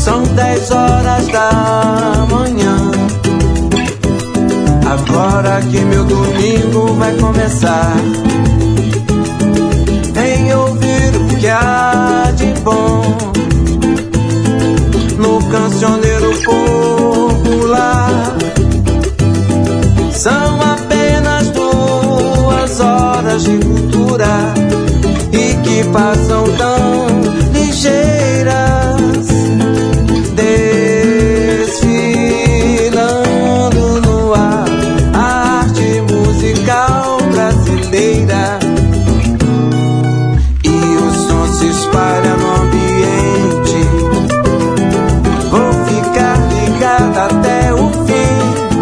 São 10 horas da manhã. Agora que meu domingo vai começar, em ouvir o que há de bom no cancioneiro popular. São apenas 2 horas de cultura e que passam tão ligeiras, desfilando no ar a arte musical brasileira. E o som se espalha no ambiente. Vou ficar ligado até o fim.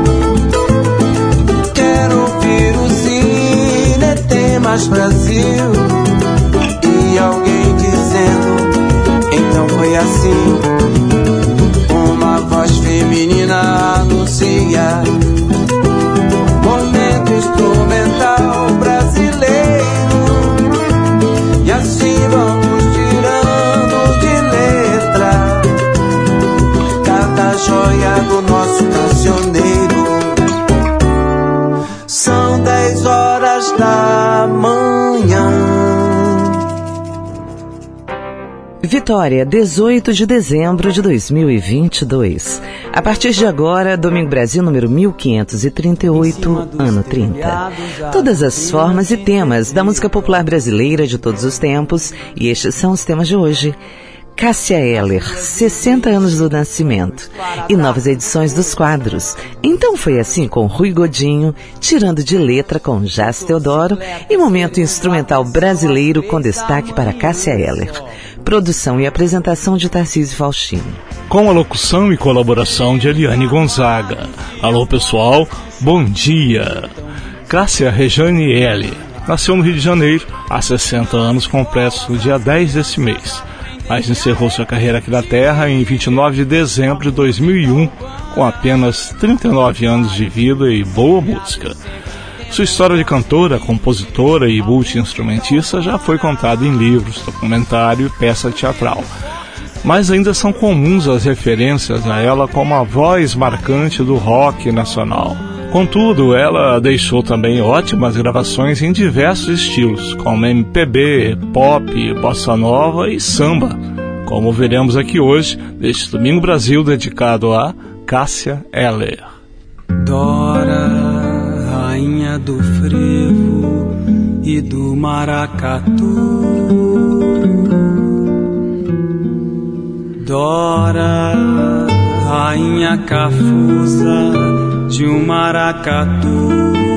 Quero ouvir o Cine Tem Mais Brasil. E alguém dizendo, então foi assim. Uma voz feminina anuncia momento instrumental brasileiro. E assim vamos tirando de letra cada joia do nosso cancioneiro. São 10 horas da manhã. Vitória, 18 de dezembro de 2022. A partir de agora, Domingo Brasil número 1538, ano 30. Todas as formas e temas da música popular brasileira de todos os tempos, e estes são os temas de hoje. Cássia Eller, 60 anos do nascimento, e novas edições dos quadros. Então foi assim com Rui Godinho, tirando de letra com Jás Teodoro, e momento instrumental brasileiro com destaque para Cássia Eller. Produção e apresentação de Tarcísio Faustino. Com a locução e colaboração de Eliane Gonzaga. Alô pessoal, bom dia. Cássia Rejane Eller nasceu no Rio de Janeiro há 60 anos completos no dia 10 desse mês, mas encerrou sua carreira aqui na Terra em 29 de dezembro de 2001, com apenas 39 anos de vida e boa música. Sua história de cantora, compositora e multi-instrumentista já foi contada em livros, documentário e peça teatral. Mas ainda são comuns as referências a ela como a voz marcante do rock nacional. Contudo, ela deixou também ótimas gravações em diversos estilos, como MPB, pop, bossa nova e samba, como veremos aqui hoje, neste Domingo Brasil dedicado a Cássia Eller. Dora, rainha do frevo e do maracatu. Dora, rainha cafusa de um maracatu.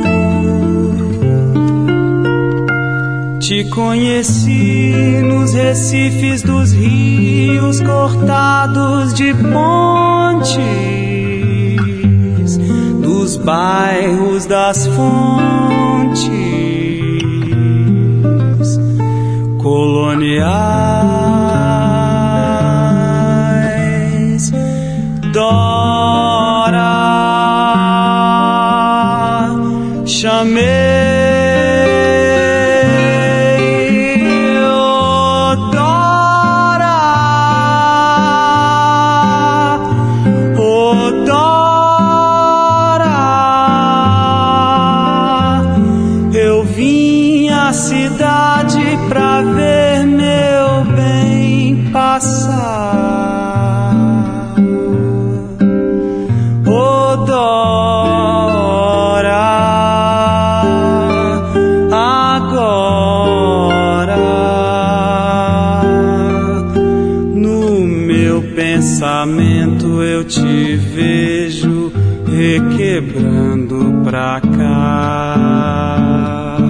Te conheci nos recifes dos rios cortados de pontes, dos bairros das fontes coloniais. Dora, chamei. Eu te vejo requebrando pra cá,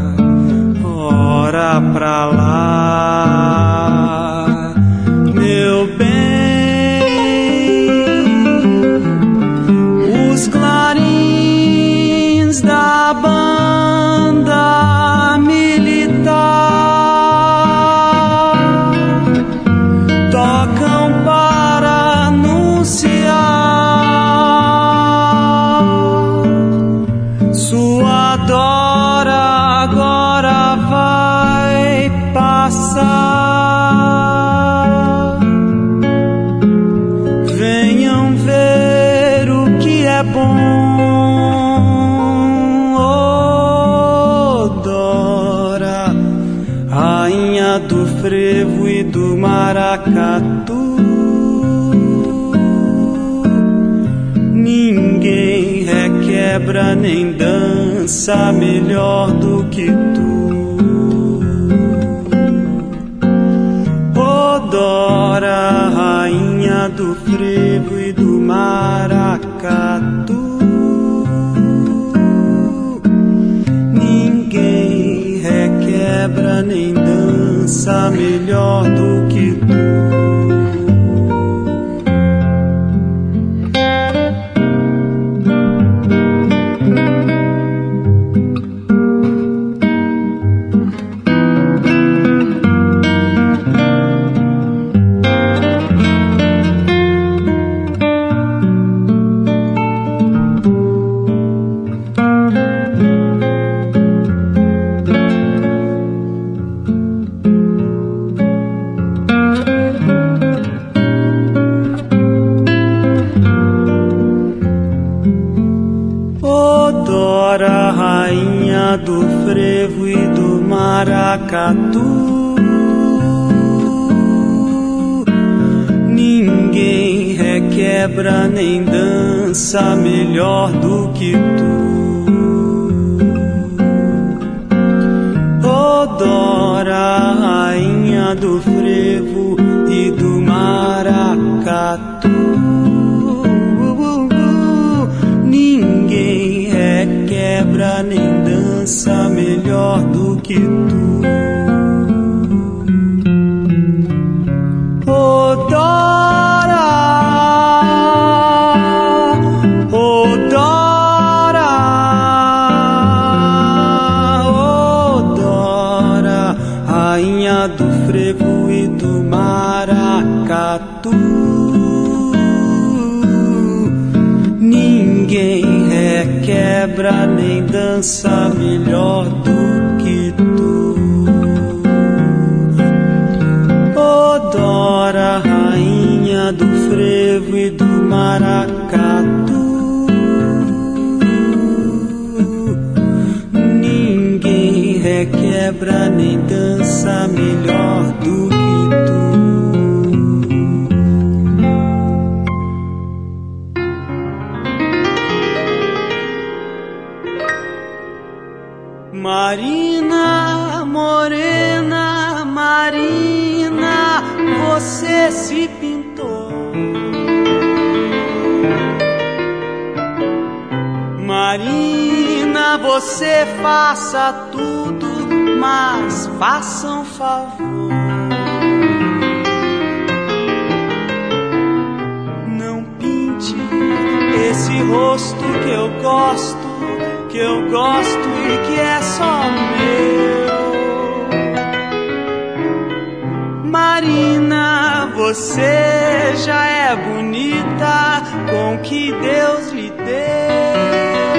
ora pra lá, meu bem. Os clarins da banda militar tocam para sua Dora agora vai passar. bom, oh Dora, rainha do frevo e do maracatu. Ninguém requebra nem dança melhor do que tu, oh Dora, rainha do frevo e do maracatu. Ninguém requebra nem dança melhor do que tu. Do frevo e do maracatu, ninguém requebra nem dança melhor do que tu, oh Dora, rainha do frevo e do maracatu. Ninguém requebra nem dança melhor do que tu, oh Dora, oh Dora, oh Dora, rainha do frevo e do maracatu. Ninguém requebra nem dança melhor do que tu, oh Dora, rainha do frevo e do maracatu. Ninguém requebra nem dança melhor do que tu. Marina, morena, Marina, você se pintou. Marina, você faça tudo, mas faça um favor. Não pinte esse rosto que eu gosto e que é só meu. Marina, você já é bonita com o que Deus lhe deu.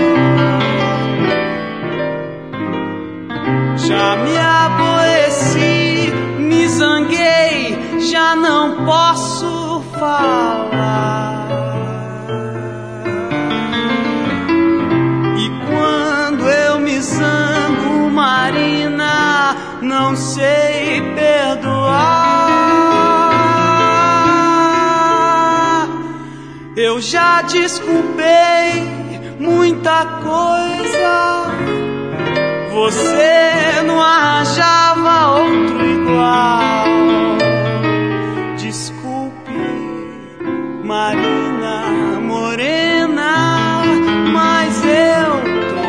Já me aborreci, me zanguei, já não posso falar. Zango, Marina, não sei perdoar. Eu já desculpei muita coisa, você não arranjava outro igual. Desculpe, Marina, morena, mas eu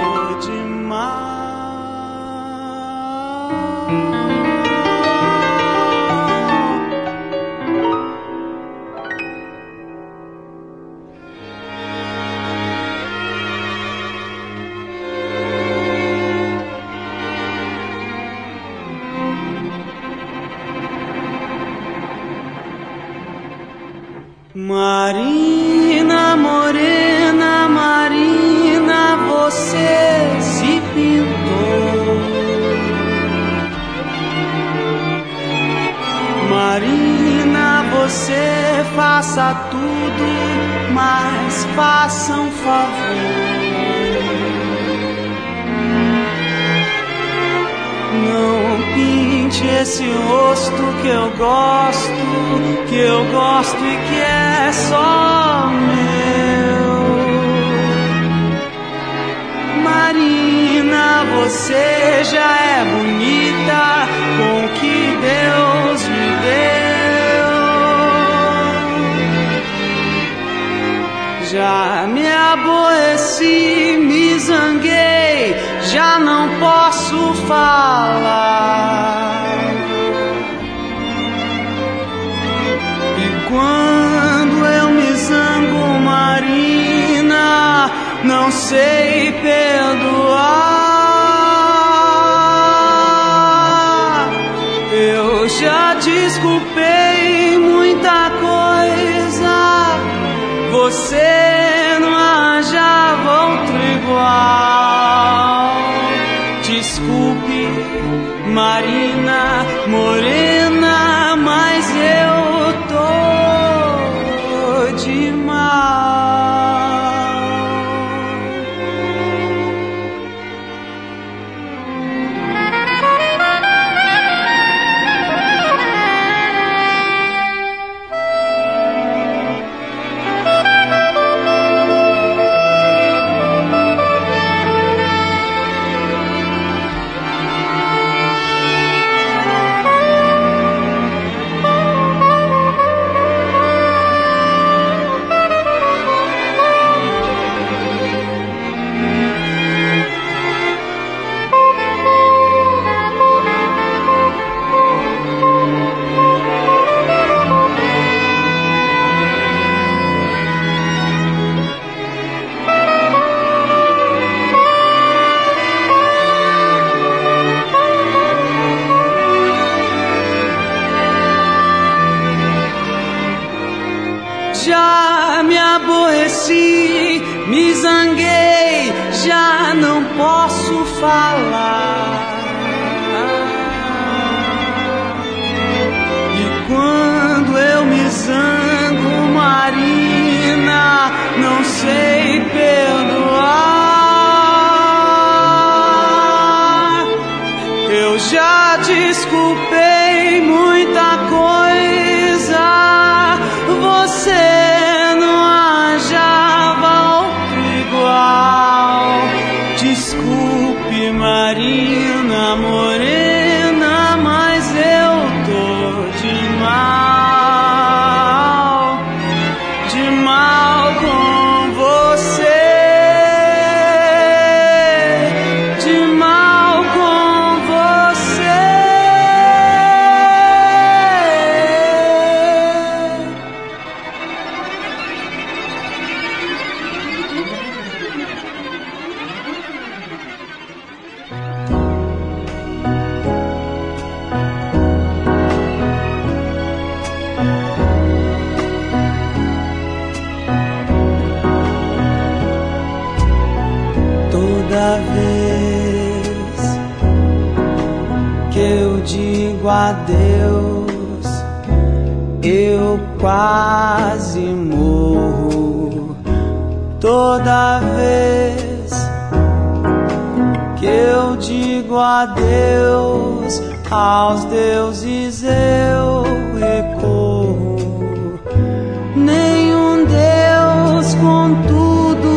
Marina, morena, Marina, você se pintou. Marina, você refaça tudo, mas faça um favor. Não pinte esse rosto que eu gosto e que é só meu. Marina, você já é bonita com o que Deus me deu. Já me aborreci, me zanguei, já não posso falar. E quando eu me zango, Marina, não sei perdoar. Eu já desculpei muita coisa, você não achava outro igual. Desculpe, Marina Morena, mas eu tô de mal. Já me aborreci, me zanguei, já não posso falar. E quando eu me zango, Marina, não sei perdoar. Eu já desculpei muita coisa, você não achava outro igual. Desculpe, Marina Morena, mas eu tô de mal com você, de mal com você. Toda vez que eu digo adeus, eu quase morro. Toda vez que eu digo adeus aos deuses, eu recorro. Nenhum Deus, contudo,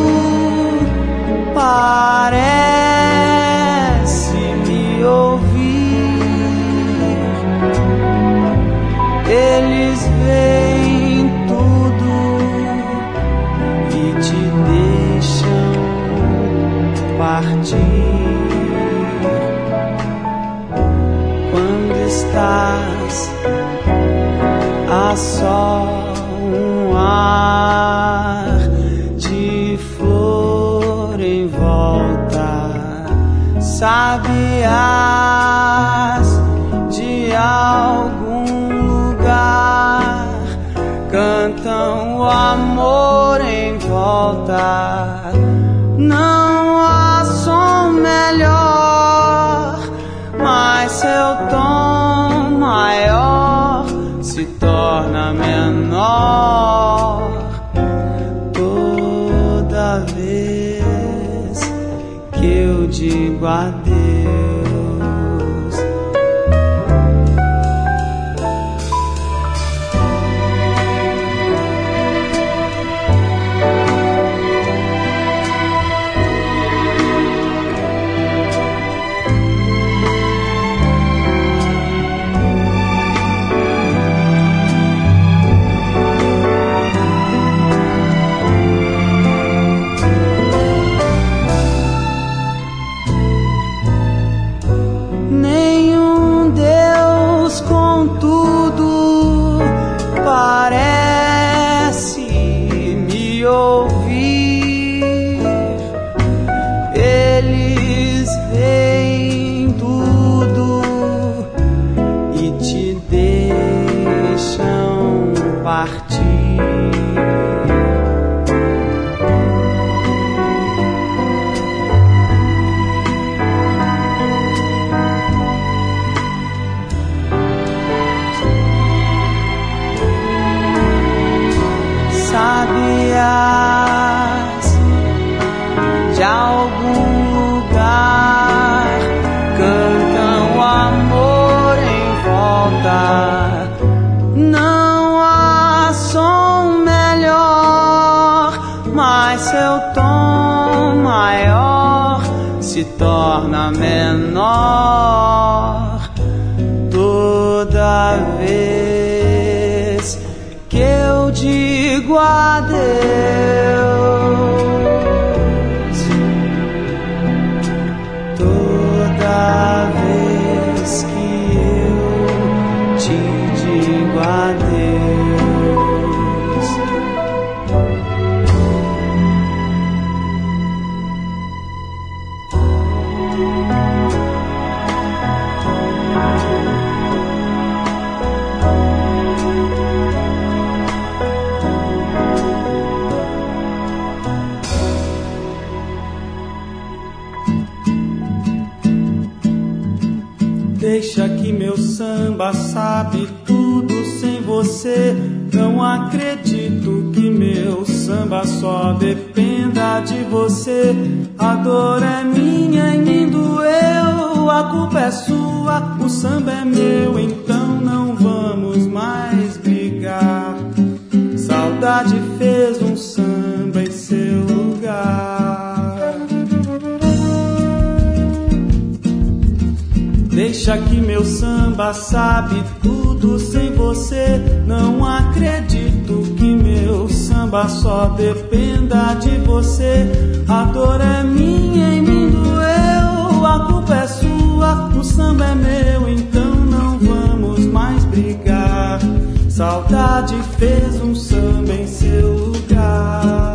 parece me ouvir. Eles veem tudo e te deixam partir. Quando estás a só um ar de flor em volta, sabiás de algum lugar, cantam o amor em volta. Não há som melhor, mas seu tom maior se se torna menor toda vez que eu digo adeus. De algum lugar cantam o amor em volta. Não há som melhor, mas seu tom maior se torna menor toda vez que eu digo adeus. Toda vez que eu te digo adeus. Deixa que meu samba sabe tudo sem você. Não acredito que meu samba só dependa de você. A dor é minha e me doeu. A culpa é sua, o samba é meu. Então não vamos mais brigar. Saudade fez um samba em seu lugar. Deixa que meu samba sabe tudo sem você. Não acredito que meu samba só dependa de você. A dor é minha e me doeu. A culpa é sua, o samba é meu. Então não vamos mais brigar. Saudade fez um samba em seu lugar.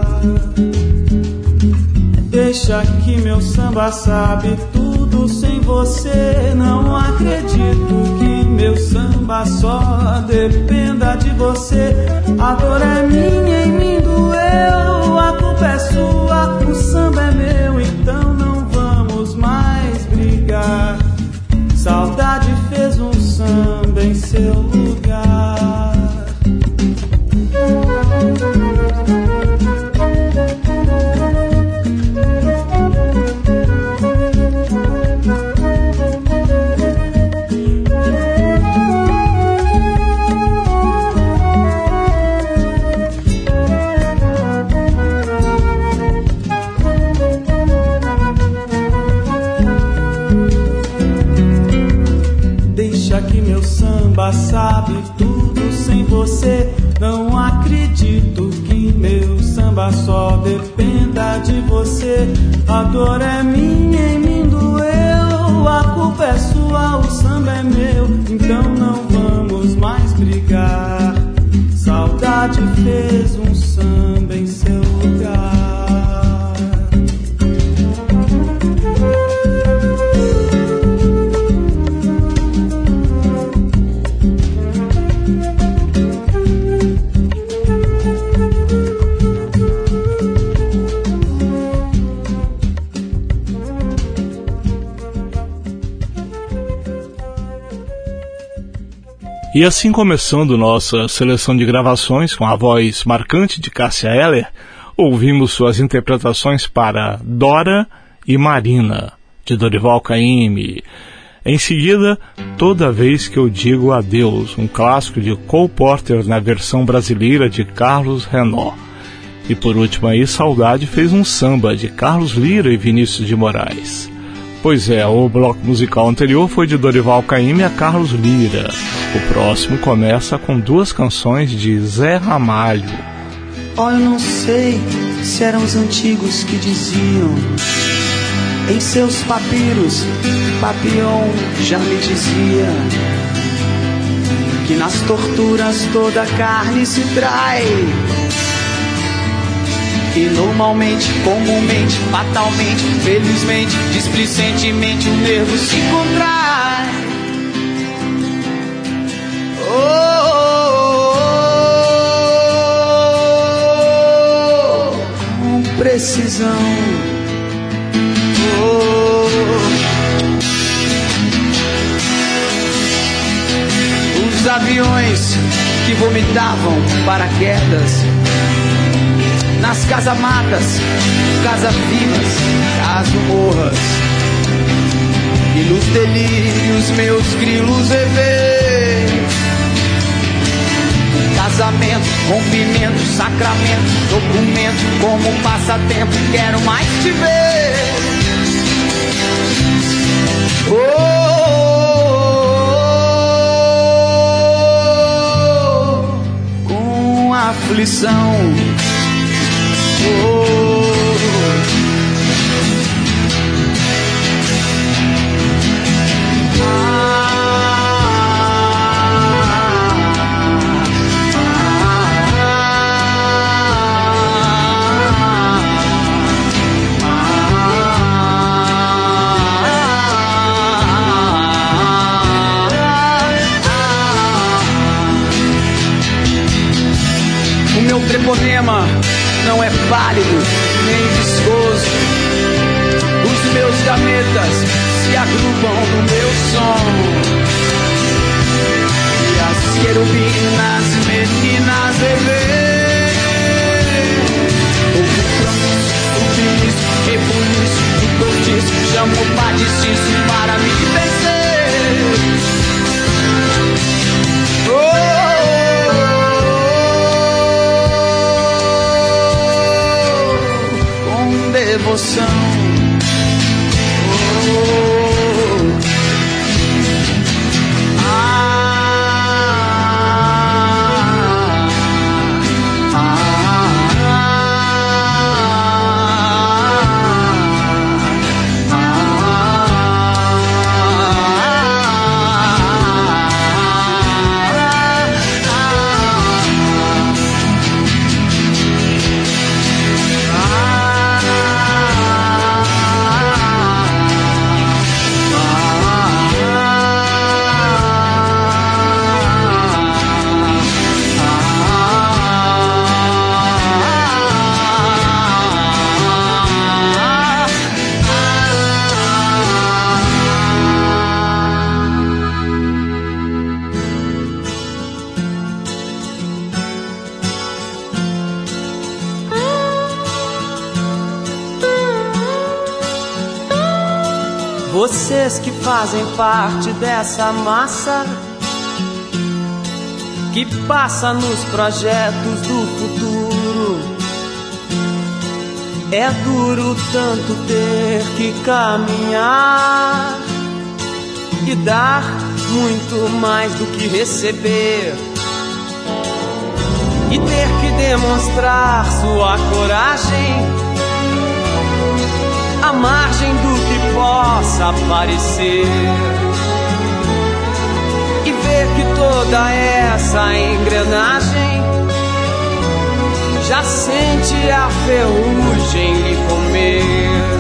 Deixa que meu samba sabe tudo sem você. Não acredito que meu samba só dependa de você. A dor é minha e me doeu. A culpa é sua, o samba é meu. Então não vamos mais brigar. Saudade fez um samba em seu lugar. Sabe tudo sem você. Não acredito que meu samba só dependa de você. A dor é minha e me doeu. A culpa é sua, o samba é meu. Então não vamos mais brigar. Saudade fez um samba em seu lugar. E assim começando nossa seleção de gravações com a voz marcante de Cássia Eller, ouvimos suas interpretações para Dora e Marina, de Dorival Caymmi. Em seguida, Toda Vez Que Eu Digo Adeus, um clássico de Cole Porter na versão brasileira de Carlos Renaud. E por último aí, Saudade fez um samba de Carlos Lira e Vinícius de Moraes. Pois é, o bloco musical anterior foi de Dorival Caymmi a Carlos Lira. O próximo começa com duas canções de Zé Ramalho. Oh, eu não sei se eram os antigos que diziam em seus papiros, Papillon já me dizia que nas torturas toda a carne se trai. E normalmente, comumente, fatalmente, felizmente, displicentemente, o nervo se contrai. Com precisão. Os aviões que vomitavam paraquedas nas casamatas, casa-vivas, caso-morras, e nos delírios meus grilos rever. Casamento, rompimento, sacramento, documento, como passatempo, quero mais te ver. Com aflição. O meu treponema não é pálido nem viscoso. Os meus gametas se agrupam no meu som. E as querubinas meninas bebê. Ouve o subiço, rebuliço do cortiço, chamo o padeciço para me vencer. Devoção. Vocês que fazem parte dessa massa que passa nos projetos do futuro. É duro tanto ter que caminhar e dar muito mais do que receber, e ter que demonstrar sua coragem à margem do que possa parecer, e ver que toda essa engrenagem já sente a ferrugem lhe comer.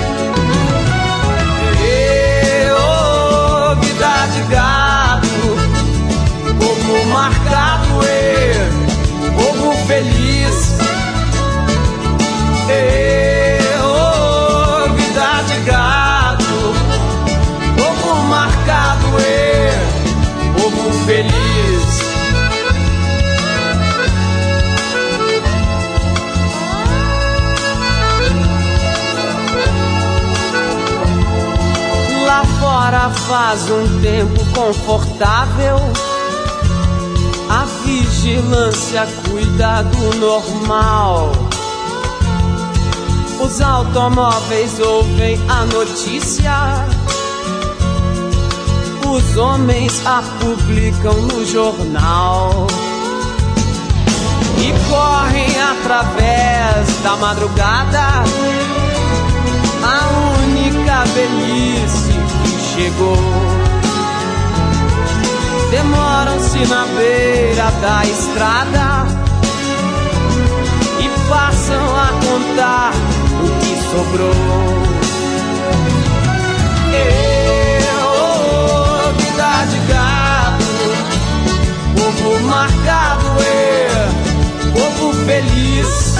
Vida de gado, povo marcado, povo feliz. Vida de gado, povo marcado, povo feliz. faz um tempo confortável, a vigilância cuida do normal. Os automóveis ouvem a notícia, os homens a publicam no jornal e correm através da madrugada a única velhice que chegou. Demoram-se na beira da estrada e passam a contar o que sobrou. Vida de gado, povo marcado, povo feliz.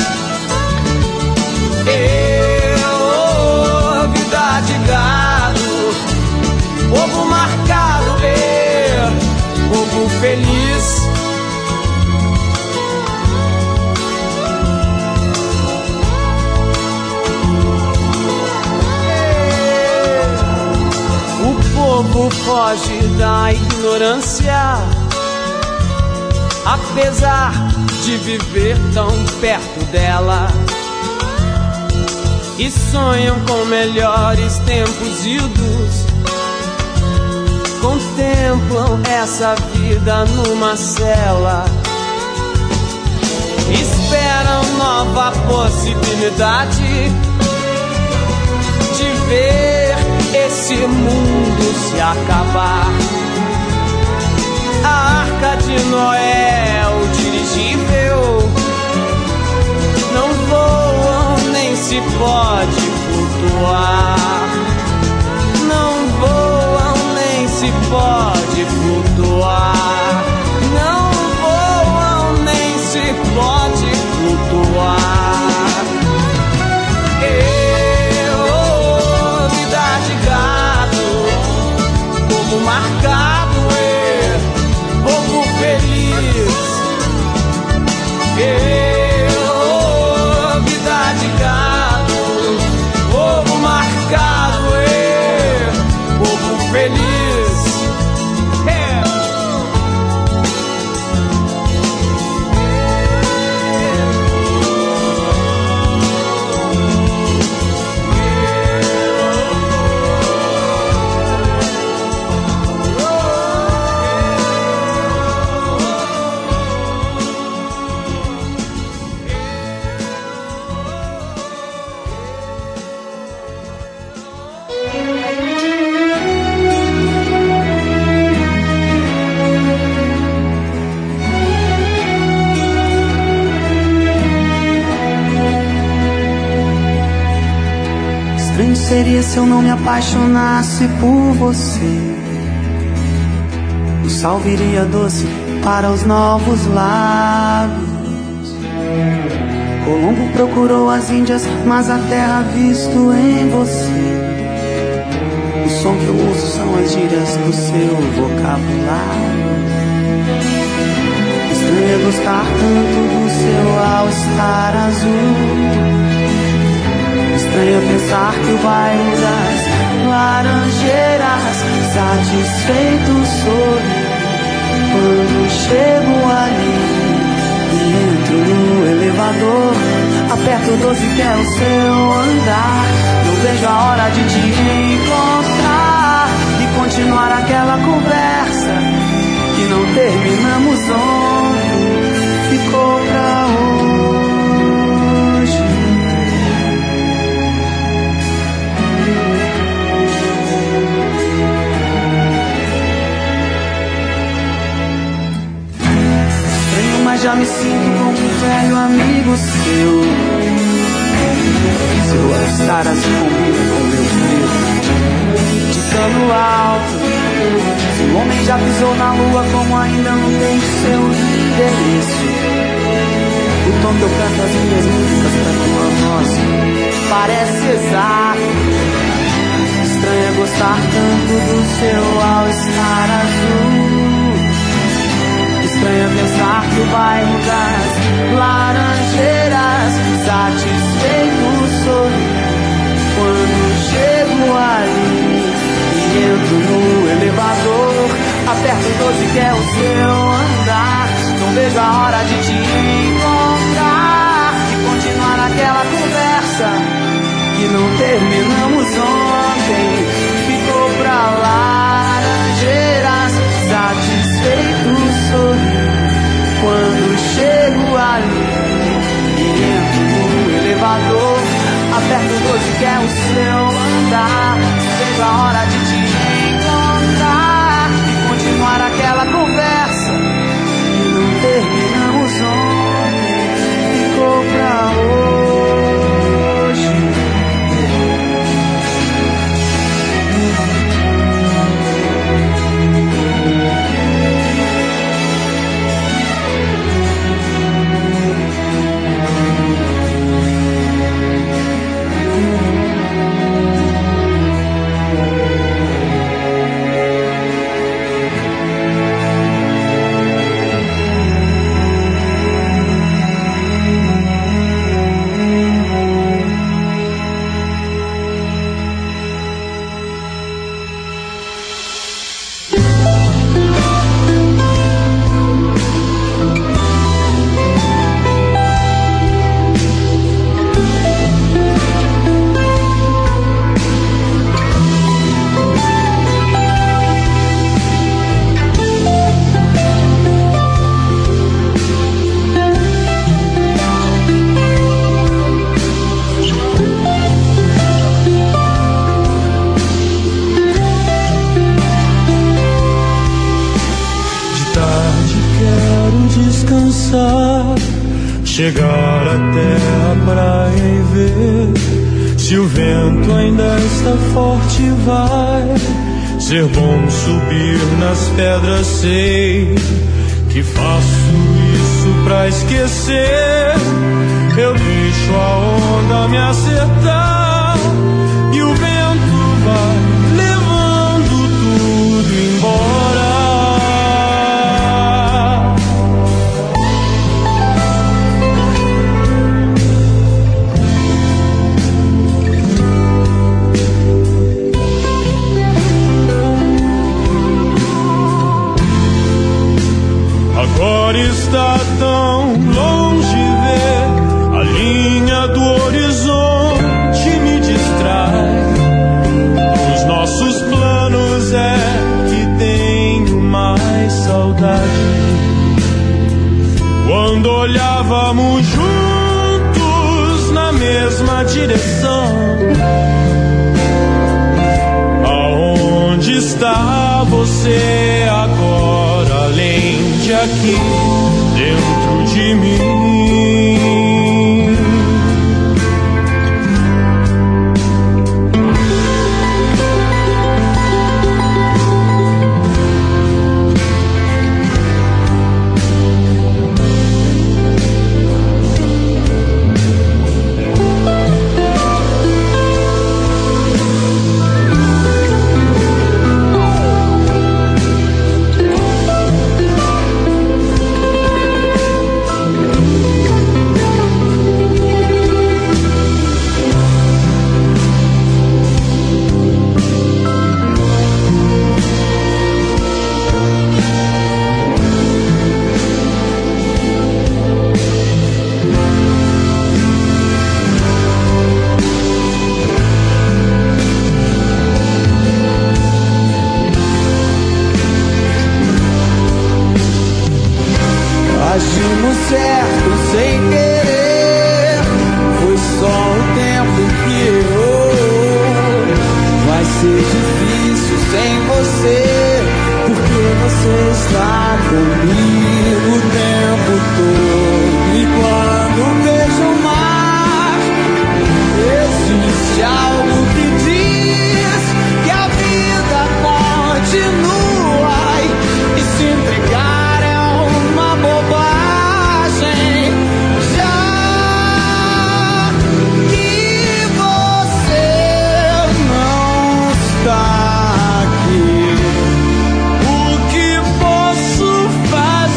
Vida de gado, povo marcado, povo feliz. O povo foge da ignorância, apesar de viver tão perto dela, e sonham com melhores tempos idos. Contemplam essa vida numa cela, esperam nova possibilidade de ver esse mundo se acabar. A Arca de Noé, o dirigível, não voam nem se pode flutuar. Não voam nem se pode flutuar. Não voam nem se pode flutuar. Vida de gado, povo marcado, povo feliz. Vida de gado, povo marcado, povo feliz. Seria se eu não me apaixonasse por você. O sal viria doce para os novos lábios. Colombo procurou as Índias, mas a terra visto em você. O som que eu ouço são as gírias do seu vocabulário. Estranho é gostar tanto do seu all-star azul. Estranho pensar que o bairro das laranjeiras satisfeito sorri quando chego ali e entro no elevador. Aperto o 12 que é o seu andar. Não vejo a hora de te encontrar e continuar aquela conversa que não terminamos ontem. Ficou pra hoje. Mas já me sinto como um velho amigo seu. Seu all-star azul combina com meu frio de cano alto. Se o homem já pisou na lua, como ainda não tem seu endereço. O tom que eu canto as minhas músicas pra tua voz parece exato. Estranho é gostar tanto do seu all-star azul. Estranho pensar que o bairro das laranjeiras satisfeito sorri quando chego ali e entro no doce que é o seu andar. Não vejo a hora de te encontrar e continuar aquela conversa que não terminamos ontem. Ficou pra lá, laranjeiras, satisfeito sorrir quando chego ali e entro no elevador. Aperto o doce que é o seu andar. Vejo a hora de te encontrar e continuar aquela conversa que não terminamos ontem. Ficou pra hoje. Chegar até a praia e ver se o vento ainda está forte. Vai ser bom subir nas pedras. Sei que faço isso pra esquecer. Eu deixo a onda me acertar e o vento vai levando tudo embora. Agora está tão longe ver a linha do horizonte me distrai. Os nossos planos é que tenho mais saudade. Quando olhávamos juntos na mesma direção. Aonde está você agora, além de aqui, dentro de mim? Agimos certo sem querer, foi só o tempo que errou. Vai ser difícil sem você, porque você está comigo o tempo todo. E quando vejo o mar, existe algo que diz que a vida continua e se entregar. Aqui, o que posso fazer?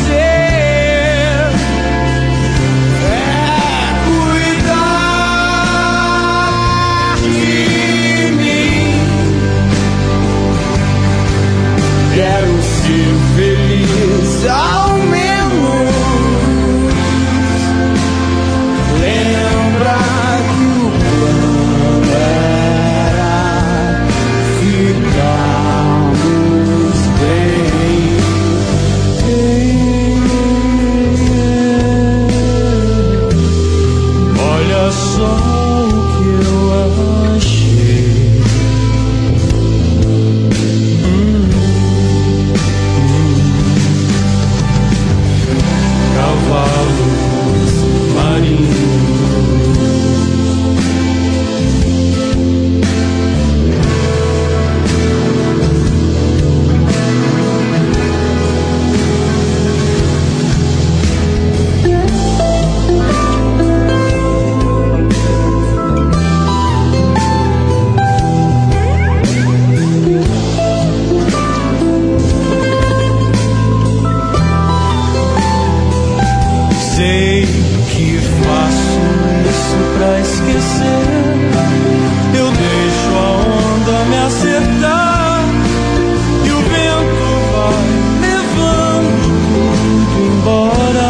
que faço isso pra esquecer. Eu deixo a onda me acertar e o vento vai levando tudo embora.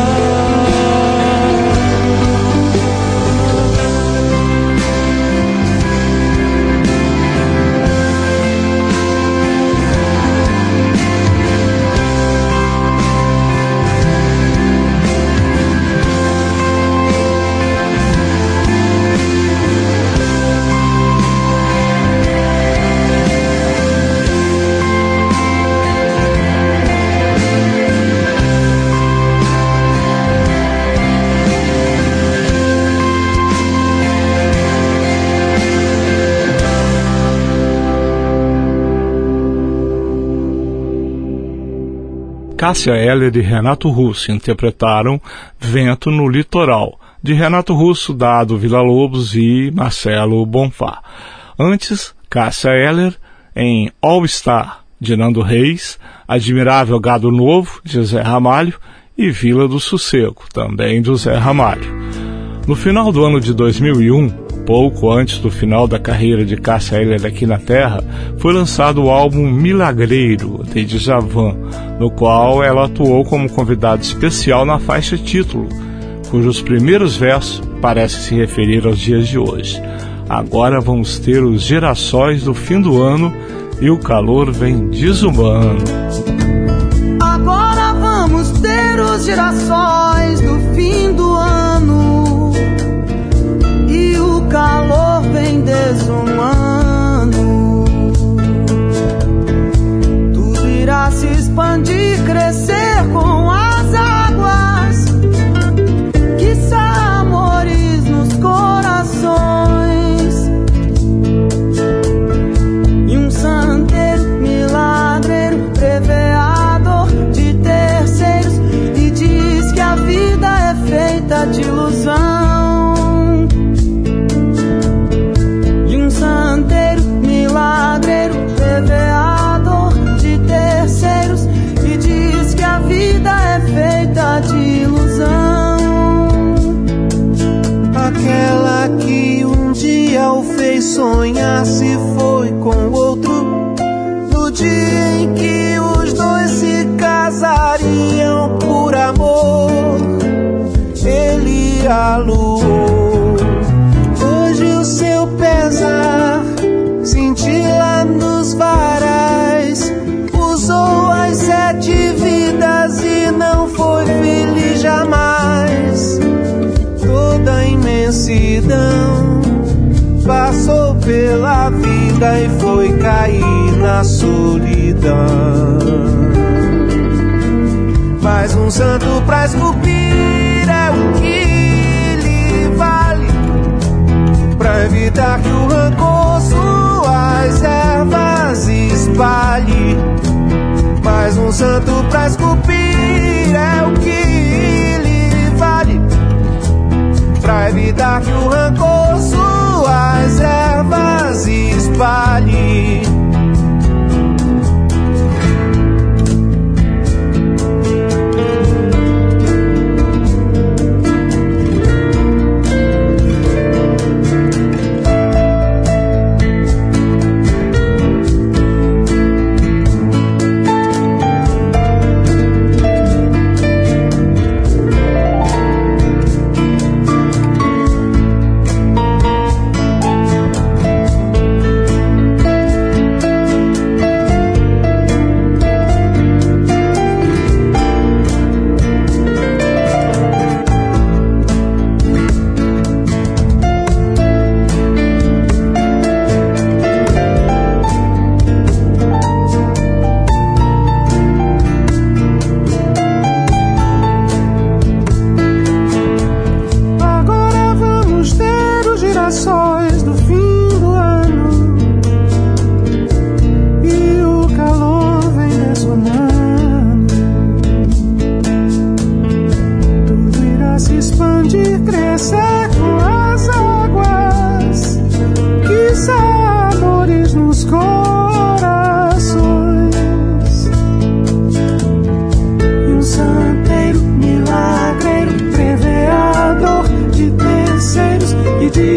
Cássia Eller e Renato Russo interpretaram Vento no Litoral, de Renato Russo, Dado Villa-Lobos e Marcelo Bonfá. Antes, Cássia Eller em All Star, de Nando Reis, Admirável Gado Novo, de Zé Ramalho, e Vila do Sossego, também do Zé Ramalho. No final do ano de 2001, pouco antes do final da carreira de Cássia Eller aqui na Terra, foi lançado o álbum Milagreiro, de Djavan, no qual ela atuou como convidada especial na faixa título, cujos primeiros versos parecem se referir aos dias de hoje. Agora vamos ter os girassóis do fim do ano e o calor vem desumano. Agora vamos ter os girassóis do fim do ano e o calor vem desumano. Tudo irá se expandir, crescer com as águas, quiçá amores nos corações. E um santeiro milagreiro preveador de terceiros e diz que a vida é feita de ilusão. E um santeiro milagreiro preveador de terceiros e diz que a vida é feita de ilusão. Aquela que um dia o fez sonhar se foi com outro, no dia em que os dois se casariam por amor, ele aluou. Hoje o seu pesar cintila nos varais, usou as 7 vidas e não foi feliz jamais. Toda a imensidão passou pela vida e foi cair na solidão. Mas um santo pra esculpir é o que lhe vale, pra evitar que o rancor suas ervas espalhe. Mas um santo pra esculpir é o que lhe vale, pra evitar que o rancor suas ervas espalhe.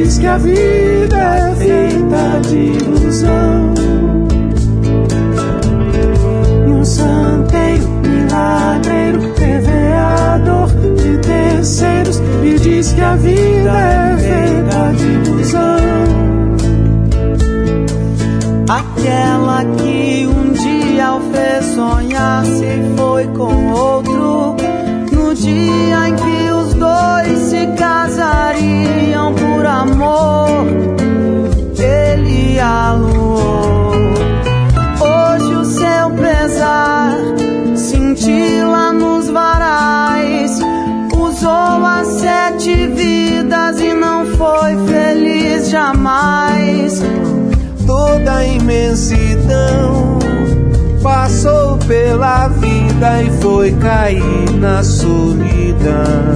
diz que a vida é feita de ilusão. E um santeiro, milagreiro, reveador de terceiros, me diz que a vida é feita de ilusão. Aquela que um dia o fez sonhar se foi com outro, no dia em que os dois se casariam por amor, ele aluou. Hoje o seu pesar cintila nos varais, usou as 7 vidas e não foi feliz jamais. Toda a imensidão passou pela vida e foi cair na solidão.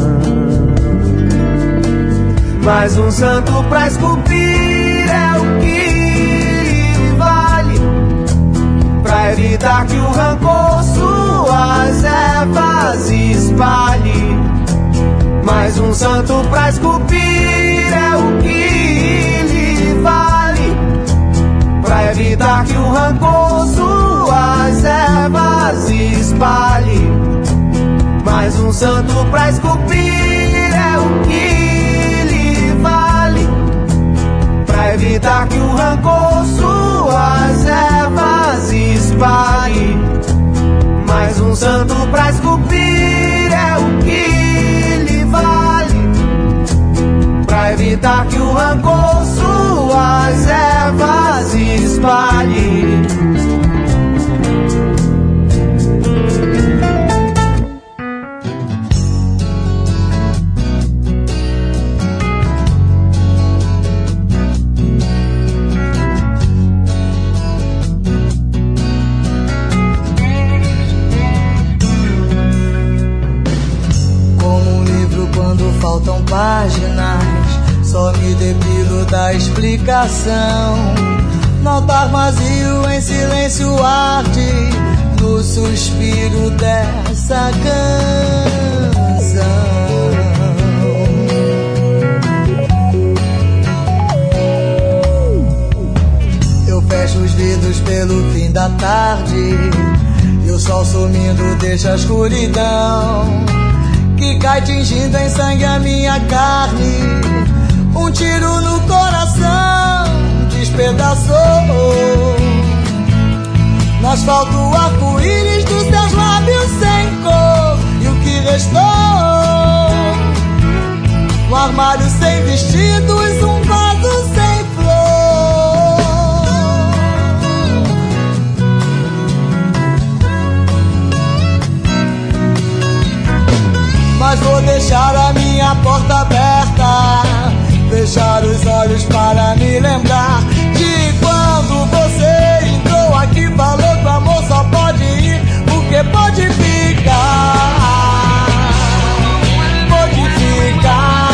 Mas um santo pra esculpir é o que vale, pra evitar que o rancor suas ervas espalhe. Mas um santo pra esculpir é o que vale, pra evitar que o rancor suas ervas espalhe. Mais um santo pra esculpir é o que lhe vale, pra evitar que o rancor suas ervas espalhe. Mais um santo pra esculpir é o que lhe vale, pra evitar que o rancor suas ervas espalhe. Faltam páginas, só me depilo da explicação. No altar vazio, em silêncio arde, no suspiro dessa canção. Eu fecho os vidros pelo fim da tarde, e o sol sumindo deixa a escuridão que cai tingindo em sangue a minha carne. Um tiro no coração despedaçou no asfalto o arco-íris dos teus lábios sem cor. E o que restou? Um armário sem vestidos, um vaso sem flor. Mas vou deixar a minha porta aberta, fechar os olhos para me lembrar de quando você entrou aqui, falou que o amor só pode ir, porque pode ficar, pode ficar.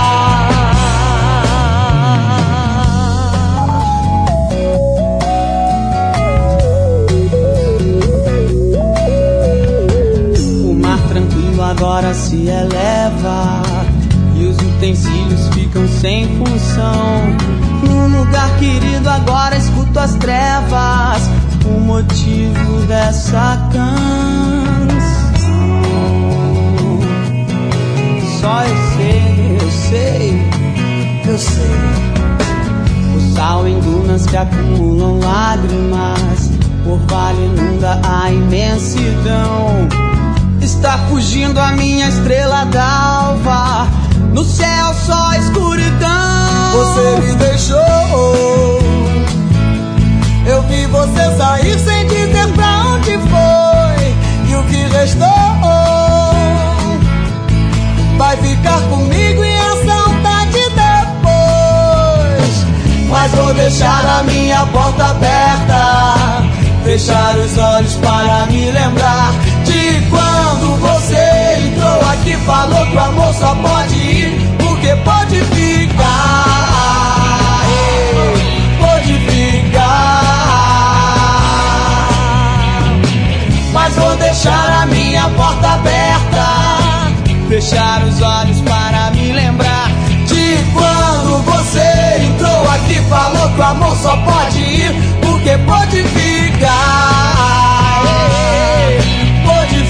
O mar tranquilo agora se eleva e os utensílios ficam sem função. No lugar querido agora escuto as trevas, o motivo dessa canção. Só eu sei. O sal em dunas que acumulam lágrimas, por vale inunda a imensidão. Está fugindo a minha estrela d'alva, no céu só escuridão. Você me deixou, eu vi você sair sem dizer pra onde foi. E o que restou vai ficar comigo e a saudade depois. Mas vou deixar a minha porta aberta, fechar os olhos para me lembrar de quando você entrou aqui, falou que o amor só pode ir, porque pode ficar, pode ficar. Mas vou deixar a minha porta aberta, fechar os olhos para me lembrar de quando você só pode ir, porque pode ficar, pode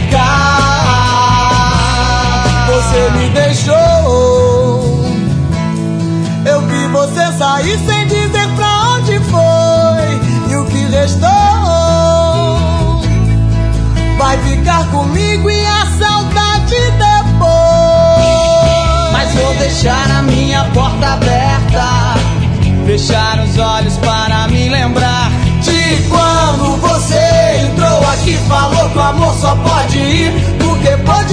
ficar. Você me deixou, eu vi você sair sem dizer pra onde foi, e o que restou vai ficar comigo e a saudade depois. Mas vou deixar a minha porta aberta, fechar os olhos para me lembrar de quando você entrou aqui, falou que o amor só pode ir, porque pode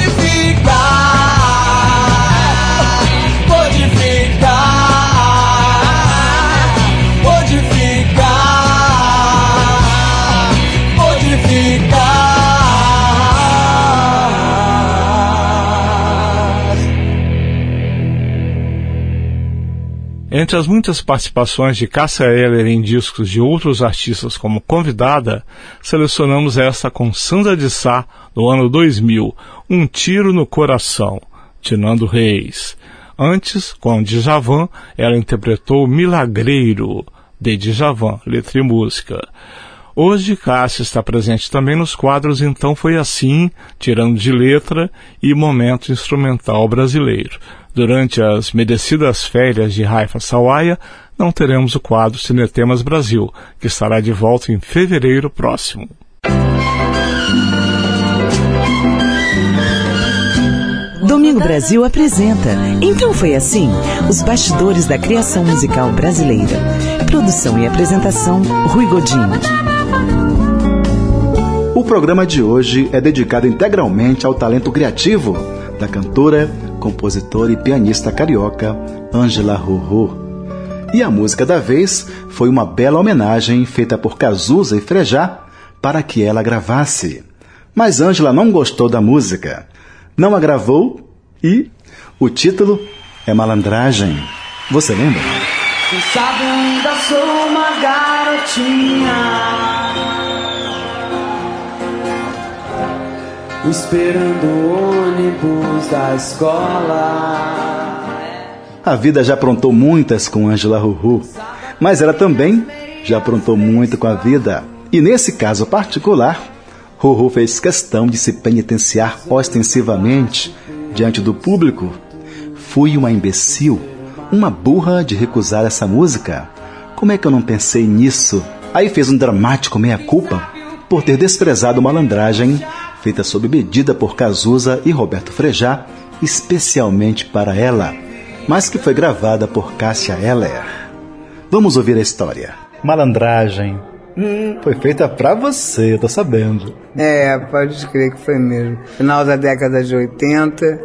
ficar, pode ficar, pode ficar, pode ficar. Entre as muitas participações de Cássia Eller em discos de outros artistas como convidada, selecionamos essa com Sandra de Sá, no ano 2000, Um Tiro no Coração, de Nando Reis. Antes, com Djavan, ela interpretou Milagreiro, de Djavan, letra e música. Hoje, Cássia está presente também nos quadros Então Foi Assim, Tirando de Letra e Momento Instrumental Brasileiro. Durante as merecidas férias de Haifa Sawaia, não teremos o quadro Cinetemas Brasil, que estará de volta em fevereiro próximo. Domingo Brasil apresenta Então Foi Assim, os bastidores da criação musical brasileira. Produção e apresentação, Rui Godinho. O programa de hoje é dedicado integralmente ao talento criativo da cantora, compositora e pianista carioca Ângela Rorô. E a música da vez foi uma bela homenagem feita por Cazuza e Frejá para que ela gravasse. Mas Ângela não gostou da música, não a gravou e o título é Malandragem. Você lembra? Quem sabe eu ainda sou uma garotinha, esperando o ônibus da escola. A vida já aprontou muitas com Ângela Rorô, mas ela também já aprontou muito com a vida. E nesse caso particular, Rorô fez questão de se penitenciar ostensivamente diante do público. Fui uma imbecil, uma burra de recusar essa música. Como é que eu não pensei nisso? Aí fez um dramático meia-culpa por ter desprezado Malandragem, feita sob medida por Cazuza e Roberto Frejá, especialmente para ela, mas que foi gravada por Cássia Eller. Vamos ouvir a história. Malandragem foi feita pra você, eu tô sabendo. Pode crer que foi mesmo. Final da década de 80,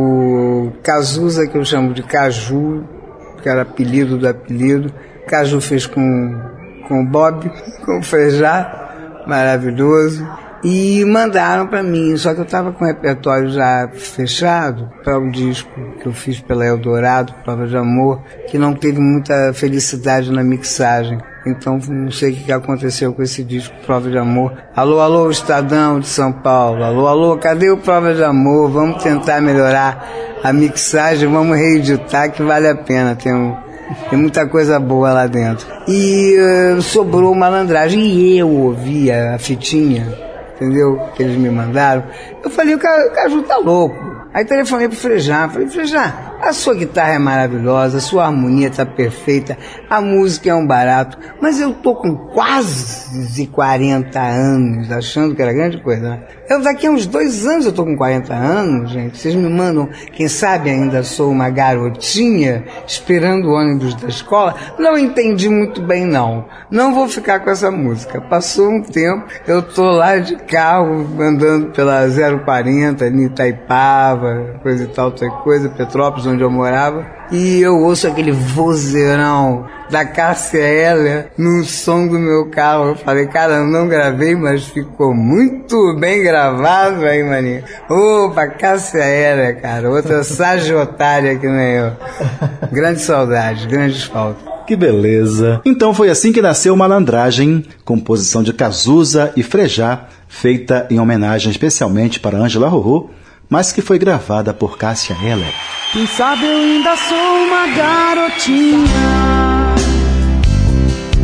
o Cazuza, que eu chamo de Caju, que era apelido do apelido, Caju fez com o Bob, com o Frejá, maravilhoso. E mandaram para mim, só que eu estava com o repertório já fechado para um disco que eu fiz pela Eldorado, Prova de Amor, que não teve muita felicidade na mixagem. Então não sei o que aconteceu com esse disco, Prova de Amor. Alô, alô, Estadão de São Paulo. Alô, alô, cadê o Prova de Amor? Vamos tentar melhorar a mixagem, vamos reeditar que vale a pena. Tem muita coisa boa lá dentro. E sobrou Malandragem e eu ouvia a fitinha, entendeu? Que eles me mandaram. Eu falei, o Caju tá louco. Aí telefonei pro Frejá. Falei, Frejá, a sua guitarra é maravilhosa, a sua harmonia tá perfeita, a música é um barato, mas eu tô com quase 40 anos, achando que era grande coisa, né? Daqui a uns 2 anos eu tô com 40 anos, gente. Vocês me mandam, quem sabe ainda sou uma garotinha esperando o ônibus da escola. Não entendi muito bem, não. Não vou ficar com essa música. Passou um tempo, eu tô lá de carro, andando pela 040, ali em Itaipava, coisa e tal coisa, Petrópolis, onde eu morava, e eu ouço aquele vozeirão da Cássia Eller no som do meu carro. Eu falei, cara, eu não gravei, mas ficou muito bem gravado aí, maninho. Opa, Cássia Eller, cara, outra sagiotária que nem eu. Grande saudade, grandes faltas. Que beleza! Então foi assim que nasceu Malandragem, composição de Cazuza e Frejá, feita em homenagem especialmente para Ângela Rorô, mas que foi gravada por Cássia Eller. Quem sabe eu ainda sou uma garotinha,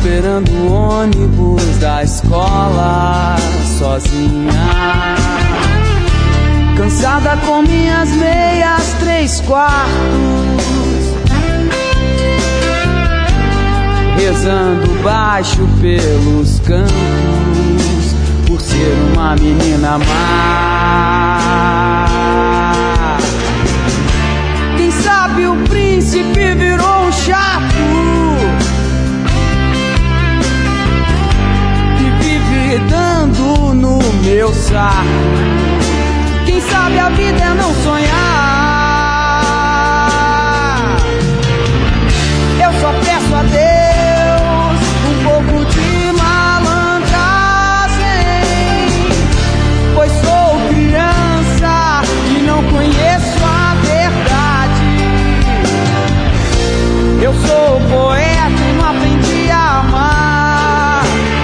esperando o ônibus da escola sozinha, cansada com minhas meias 3/4, rezando baixo pelos campos, por ser uma menina má. Quem sabe o príncipe virou um chato que vive dando no meu saco. Quem sabe a vida é não sonhar. Eu só peço a Deus um pouco de malandragem, pois sou criança e não conheço a verdade. Eu sou poeta e não aprendi a amar.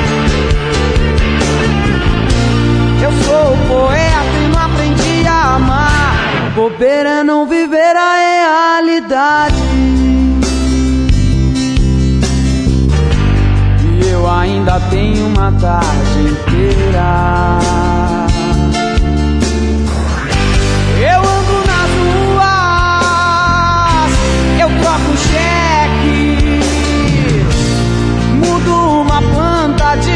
Eu sou poeta e não aprendi a amar. Bobeira é não viver a realidade. E eu ainda tenho uma tarde inteira. Eu ando nas ruas, eu troco cheque, mudo uma planta de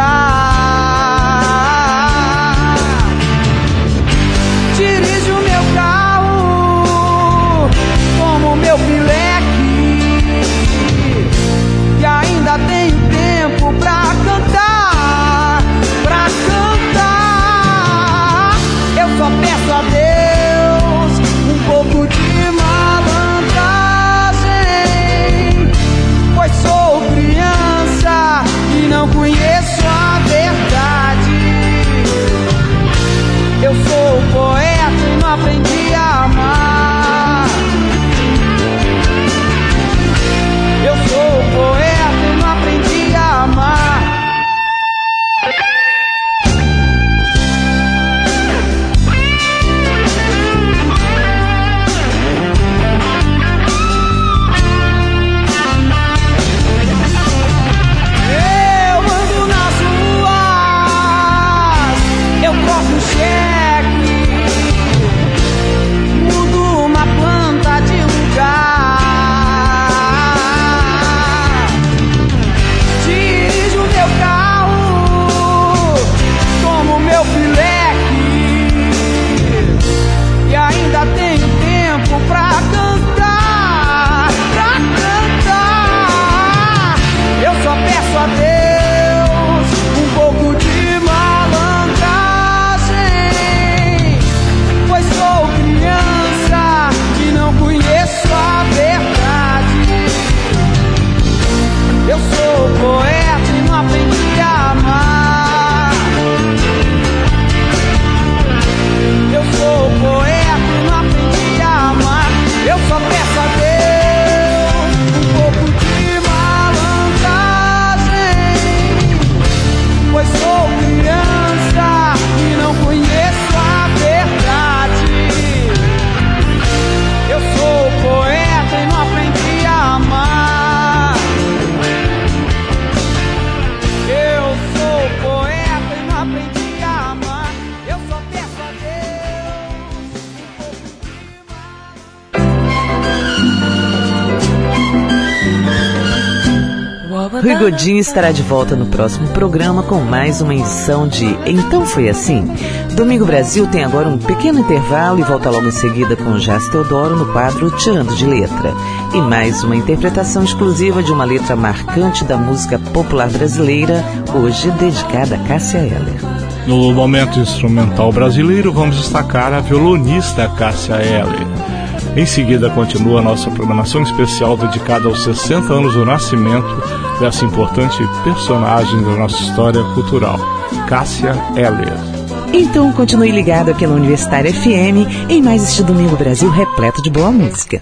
lugar, dirijo meu carro como meu pileque, e ainda tenho tempo pra cantar, pra cantar. Eu só peço a Deus um pouco de malandragem, pois sou criança e não conheço a verdade. Eu sou poeta e não aprendi a amar. Eu sou poeta e não aprendi a amar. Eu ando nas ruas, eu troco cheque, mudo uma planta de lugar, dirijo meu carro como meu pileque, e ainda tenho tempo pra cantar, pra cantar. Eu só peço a Deus um pouco de malandragem, pois sou criança e não conheço a verdade. Eu sou poeta e não aprendi a amar. Eu sou poeta e não aprendi a amar. Eu só peço a Deus um pouco de malandragem, pois sou criança e não conheço a verdade. Eu sou poeta e não aprendi a amar. Eu sou poeta e não aprendi a amar. Eu só peço a Deus um pouco de Rui Godinho estará de volta no próximo programa com mais uma edição de Então Foi Assim. Domingo Brasil tem agora um pequeno intervalo e volta logo em seguida com Jás Teodoro no quadro Tirando de Letra. E mais uma interpretação exclusiva de uma letra marcante da música popular brasileira, hoje dedicada a Cássia Eller. No momento instrumental brasileiro, vamos destacar a violonista Cássia Eller. Em seguida, continua a nossa programação especial dedicada aos 60 anos do nascimento dessa importante personagem da nossa história cultural, Cássia Eller. Então continue ligado aqui no Universitário FM em mais este Domingo Brasil repleto de boa música.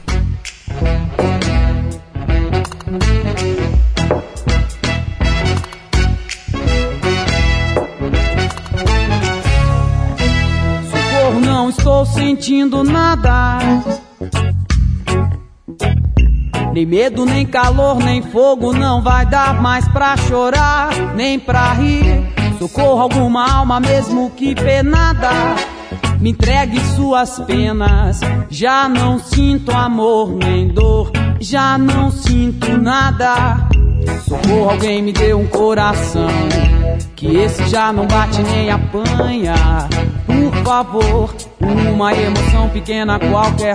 Socorro, não estou sentindo nada. Nem medo, nem calor, nem fogo, não vai dar mais pra chorar, nem pra rir. Socorro alguma alma, mesmo que penada, me entregue suas penas. Já não sinto amor nem dor, já não sinto nada. Socorro, alguém me dê um coração, que esse já não bate nem apanha. Por favor, uma emoção pequena, qualquer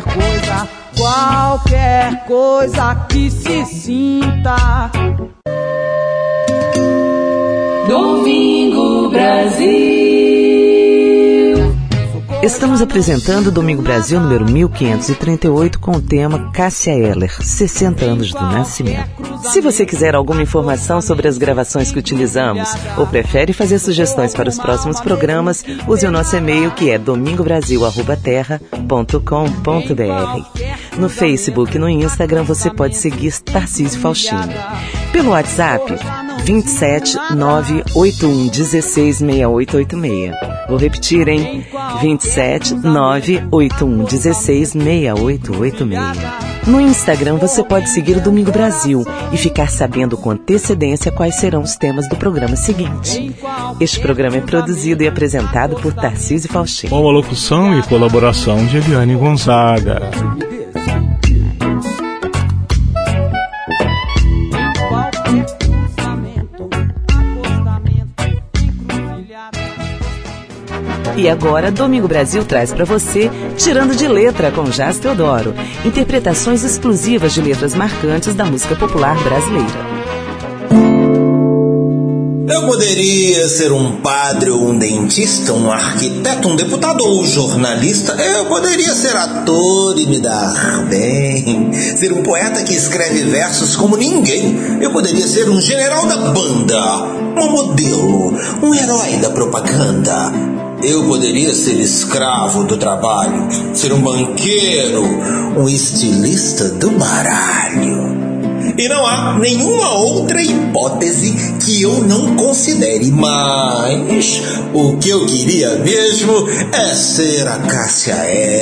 coisa que se sinta. Domingo Brasil. Estamos apresentando o Domingo Brasil número 1538 com o tema Cássia Eller, 60 anos do nascimento. Se você quiser alguma informação sobre as gravações que utilizamos ou prefere fazer sugestões para os próximos programas, use o nosso e-mail, que é domingobrasil@terra.com.br. No Facebook e no Instagram você pode seguir Tarcísio Faustino. Pelo WhatsApp 27 981 16 6886. Vou repetir, hein? 27 981 16 6886. No Instagram você pode seguir o Domingo Brasil e ficar sabendo com antecedência quais serão os temas do programa seguinte. Este programa é produzido e apresentado por Tarcísio Faustino. Com a locução e colaboração de Eliane Gonzaga. E agora, Domingo Brasil traz para você Tirando de Letra, com Jazz Teodoro. Interpretações exclusivas de letras marcantes da música popular brasileira. Eu poderia ser um padre ou um dentista, um arquiteto, um deputado ou um jornalista. Eu poderia ser ator e me dar bem. Ser um poeta que escreve versos como ninguém. Eu poderia ser um general da banda, um modelo, um herói da propaganda. Eu poderia ser escravo do trabalho, ser um banqueiro, um estilista do baralho. E não há nenhuma outra hipótese que eu não considere, mas o que eu queria mesmo é ser a Cássia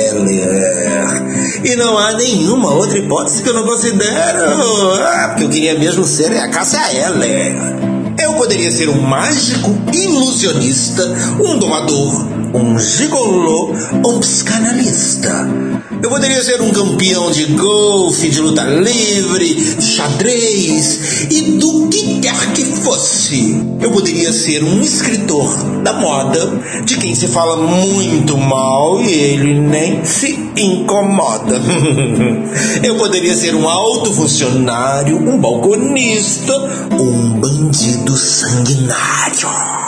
Eller. E não há nenhuma outra hipótese que eu não considero, porque eu queria mesmo ser a Cássia Eller. Eu poderia ser um mágico ilusionista, um domador, um gigolô, um psicanalista. Eu poderia ser um campeão de golfe, de luta livre, de xadrez e do que quer que fosse. Eu poderia ser um escritor da moda, de quem se fala muito mal e ele nem se incomoda. Eu poderia ser um alto funcionário, um balconista, um bandido sanguinário.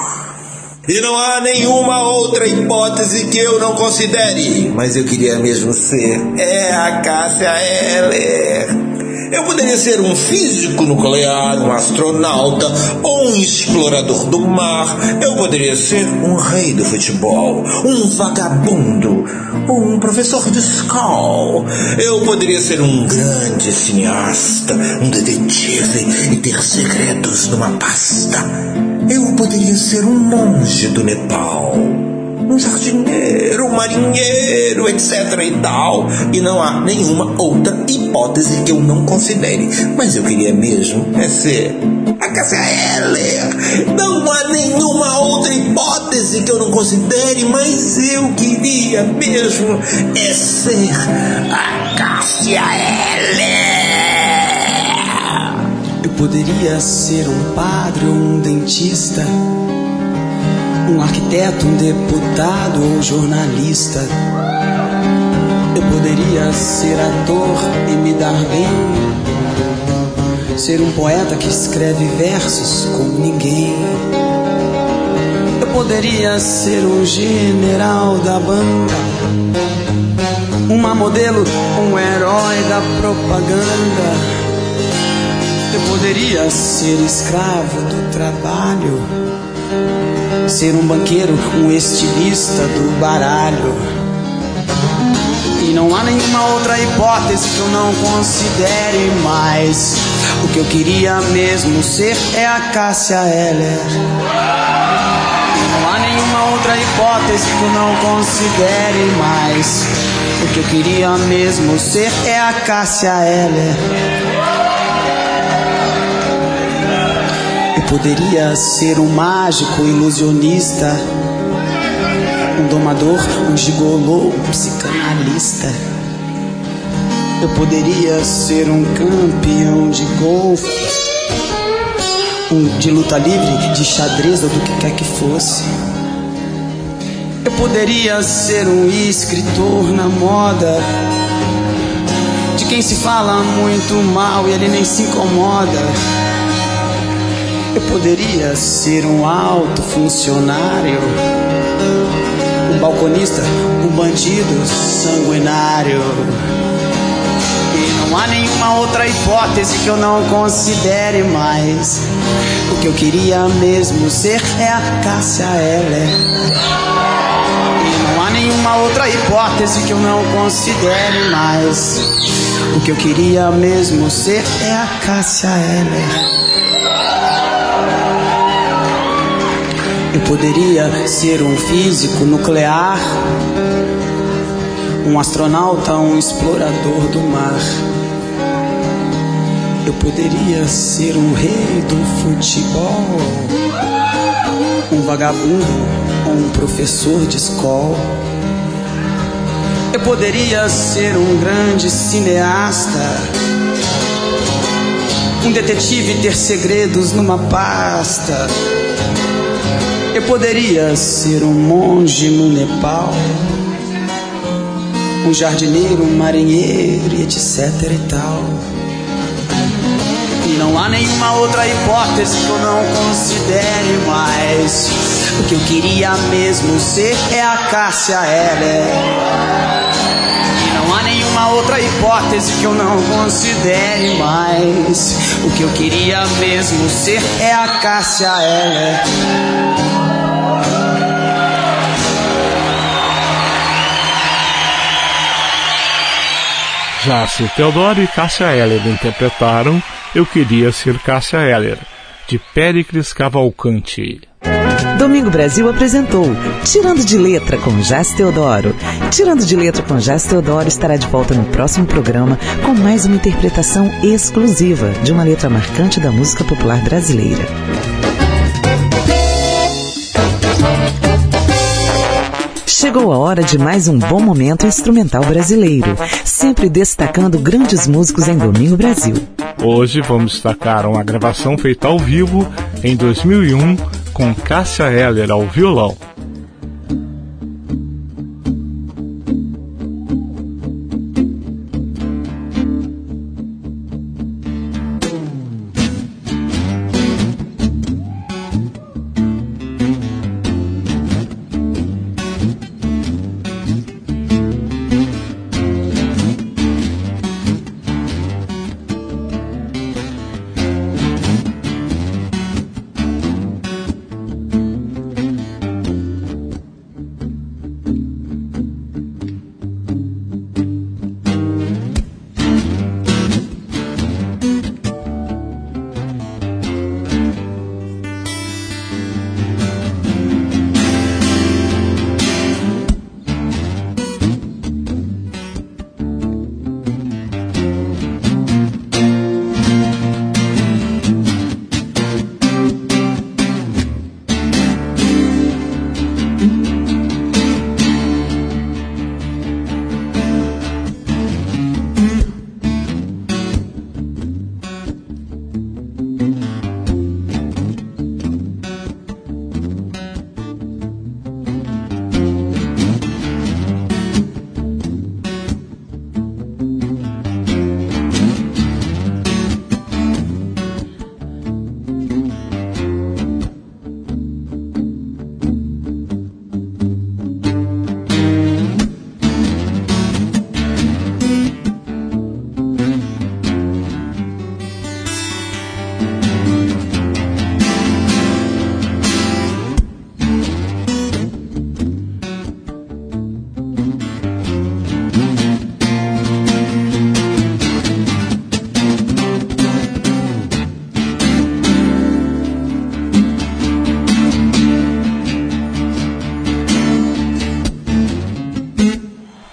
E não há nenhuma outra hipótese que eu não considere, mas eu queria mesmo ser a Cássia Eller. Eu poderia ser um físico nuclear, um astronauta ou um explorador do mar. Eu poderia ser um rei do futebol, um vagabundo, um professor de escola. Eu poderia ser um grande cineasta, um detetive e ter segredos numa pasta. Eu poderia ser um monge do Nepal, um jardineiro, um marinheiro, etc. e tal. E não há nenhuma outra hipótese que eu não considere, mas eu queria mesmo ser a Cássia Eller. Não há nenhuma outra hipótese que eu não considere, mas eu queria mesmo ser a Cássia Eller. Eu poderia ser um padre ou um dentista, um arquiteto, um deputado ou jornalista. Eu poderia ser ator e me dar bem, ser um poeta que escreve versos como ninguém. Eu poderia ser um general da banda, uma modelo, um herói da propaganda. Eu poderia ser escravo do trabalho, ser um banqueiro, um estilista do baralho. E não há nenhuma outra hipótese que eu não considere mais. O que eu queria mesmo ser é a Cássia Eller. Não há nenhuma outra hipótese que eu não considere mais. O que eu queria mesmo ser é a Cássia Eller. Eu poderia ser um mágico ilusionista, um domador, um gigolô, um psicanalista. Eu poderia ser um campeão de golfe, de luta livre, de xadrez ou do que quer que fosse. Eu poderia ser um escritor na moda, de quem se fala muito mal e ele nem se incomoda. Eu poderia ser um alto funcionário, um balconista, um bandido sanguinário. E não há nenhuma outra hipótese que eu não considere mais. O que eu queria mesmo ser é a Cássia Eller. E não há nenhuma outra hipótese que eu não considere mais. O que eu queria mesmo ser é a Cássia Eller. Eu poderia ser um físico nuclear, um astronauta, um explorador do mar. Eu poderia ser um rei do futebol, um vagabundo ou um professor de escola. Eu poderia ser um grande cineasta, um detetive e ter segredos numa pasta. Eu poderia ser um monge no Nepal, um jardineiro, um marinheiro e etc e tal. E não há nenhuma outra hipótese que eu não considere mais. O que eu queria mesmo ser é a Cássia Eller. E não há nenhuma outra hipótese que eu não considere mais. O que eu queria mesmo ser é a Cássia Eller. Jácio Teodoro e Cássia Eller interpretaram Eu Queria Ser Cássia Eller, de Péricles Cavalcanti. Domingo Brasil apresentou Tirando de Letra com Jácio Teodoro. Tirando de Letra com Jácio Teodoro estará de volta no próximo programa com mais uma interpretação exclusiva de uma letra marcante da música popular brasileira. Chegou a hora de mais um bom momento instrumental brasileiro, sempre destacando grandes músicos em Domingo Brasil. Hoje vamos destacar uma gravação feita ao vivo em 2001 com Cássia Eller ao violão.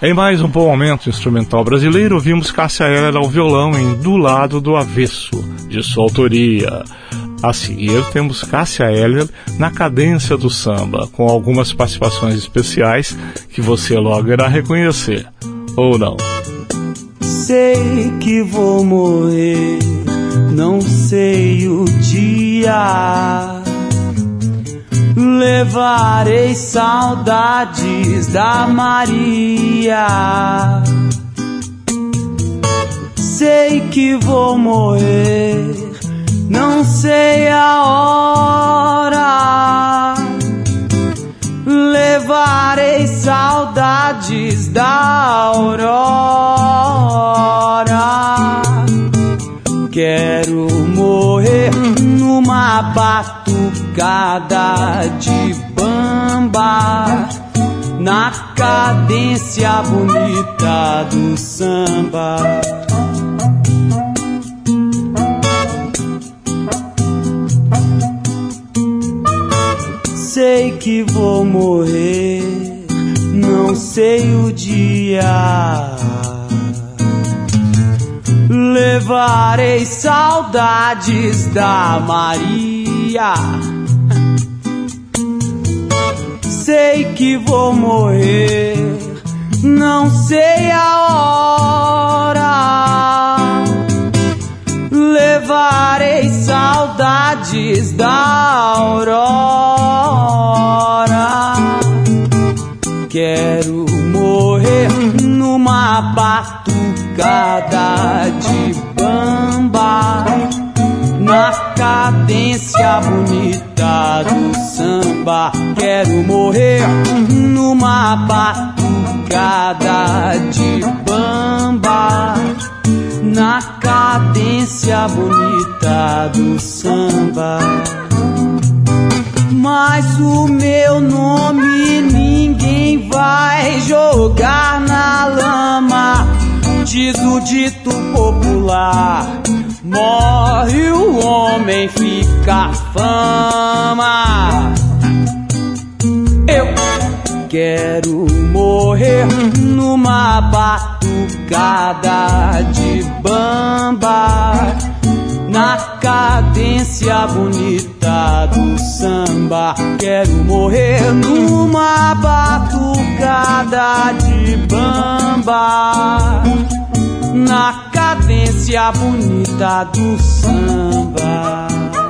Em mais um bom momento instrumental brasileiro, ouvimos Cássia Eller ao violão em Do Lado do Avesso, de sua autoria. A seguir, temos Cássia Eller na cadência do samba, com algumas participações especiais que você logo irá reconhecer, ou não. Sei que vou morrer, não sei o dia. Levarei saudades da Maria. Sei que vou morrer, não sei a hora. Levarei saudades da aurora. Quero morrer numa batucada de bamba, na cadência bonita do samba. Sei que vou morrer, não sei o dia. Levarei saudades da Maria. Sei que vou morrer, não sei a hora. Levarei saudades da aurora. Quero morrer numa batucada de bamba, na cadência bonita do samba. Quero morrer numa batucada de bamba, na cadência bonita do samba. Mas o meu nome ninguém vai jogar na lama. Diz o dito popular: morre o homem, fica a fama. Eu quero morrer numa batucada de bamba, na cadência bonita do samba. Quero morrer numa batucada de bamba, na cadência bonita do samba.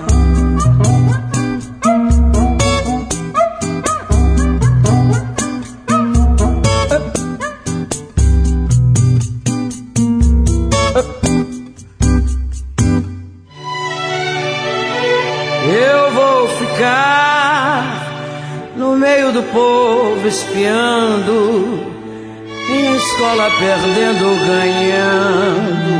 Eu vou ficar no meio do povo espiando, em escola perdendo ou ganhando,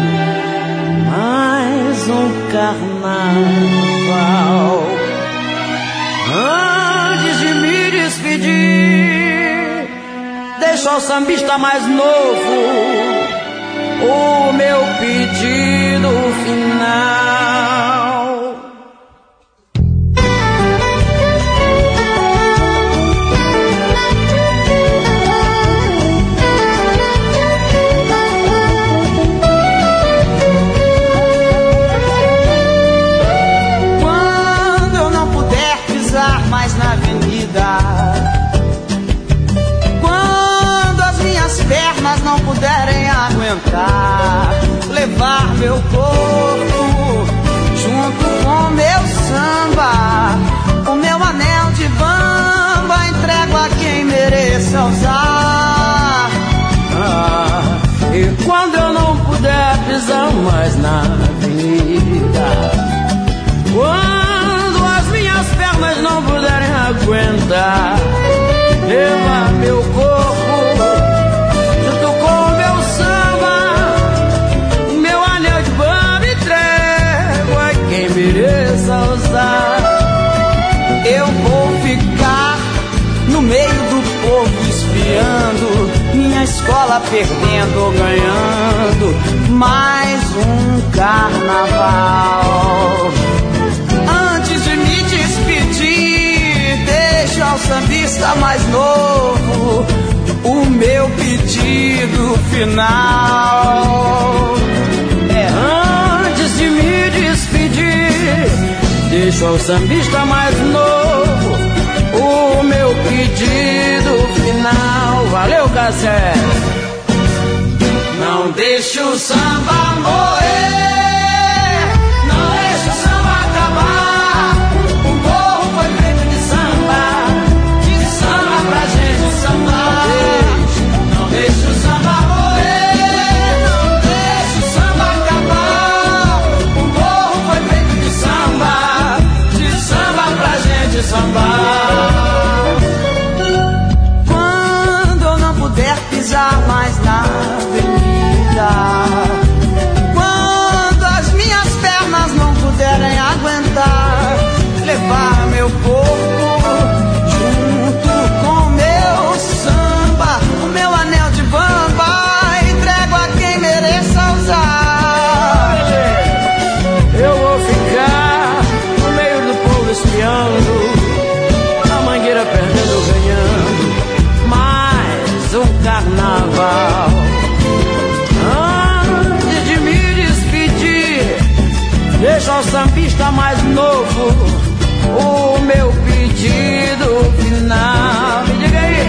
mais um carnaval. Antes de me despedir, deixo ao sambista mais novo o meu pedido final. Quando as minhas pernas não puderem aguentar, levar meu corpo junto com meu samba, o meu anel de bamba entrego a quem mereça usar. E quando eu não puder pisar mais na avenida, quando as minhas pernas não puderem aguentar, levar meu corpo junto com meu samba, o meu anel de bamba entrego a quem mereça usar. Eu vou ficar no meio do povo espiando, minha escola perdendo ou ganhando, mais um carnaval. Antes de me despedir, deixa ao sambista mais novo o meu pedido final. Antes de me despedir, deixo ao sambista mais novo o meu pedido final. Valeu, Cassé. Não deixe o samba morrer, não deixe o samba acabar. O morro foi feito de samba pra gente sambar. Não deixe o samba morrer, não deixe o samba acabar. O morro foi feito de samba pra gente sambar. Quando eu não puder pisar mais na avenida, quando as minhas pernas não puderem aguentar, levar meu corpo junto com meu samba, o meu anel de bamba, entrego a quem mereça usar. Eu vou ficar no meio do povo espiando, a mangueira perdendo ou ganhando, mais um carnaval. Antes de me despedir, deixa ao sambista mais novo o meu pedido final. Me diga aí.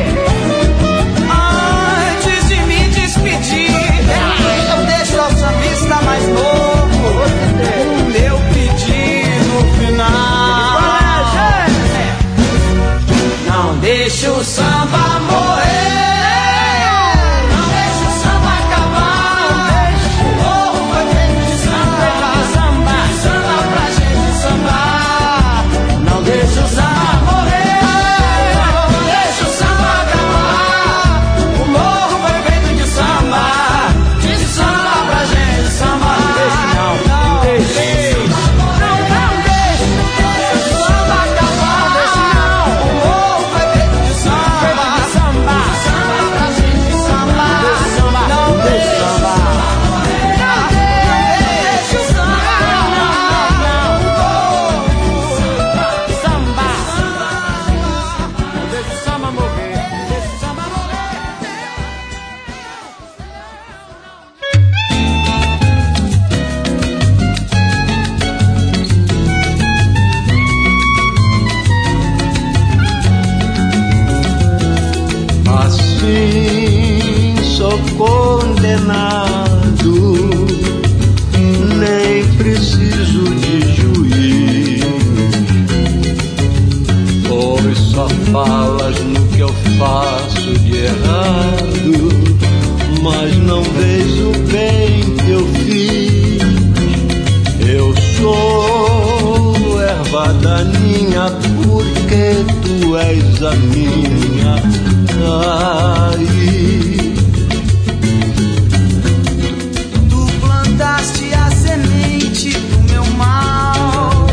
Antes de me despedir, eu deixo ao sambista mais novo o meu pedido final. Não deixe o samba morrer, não deixe o samba acabar. O morro foi feito de samba pra gente sambar. Não deixe o samba morrer, não deixe o samba acabar. O morro foi feito de samba pra gente sambar. Não deixe o samba acabar. O morro foi feito de samba pra gente sambar. Não deixe o samba. Assim sou condenado, nem preciso de juiz, pois só falas no que eu faço de errado, mas não vês o bem que eu fiz. Eu sou erva daninha porque tu és a minha raiz. Tu plantaste a semente do meu mal,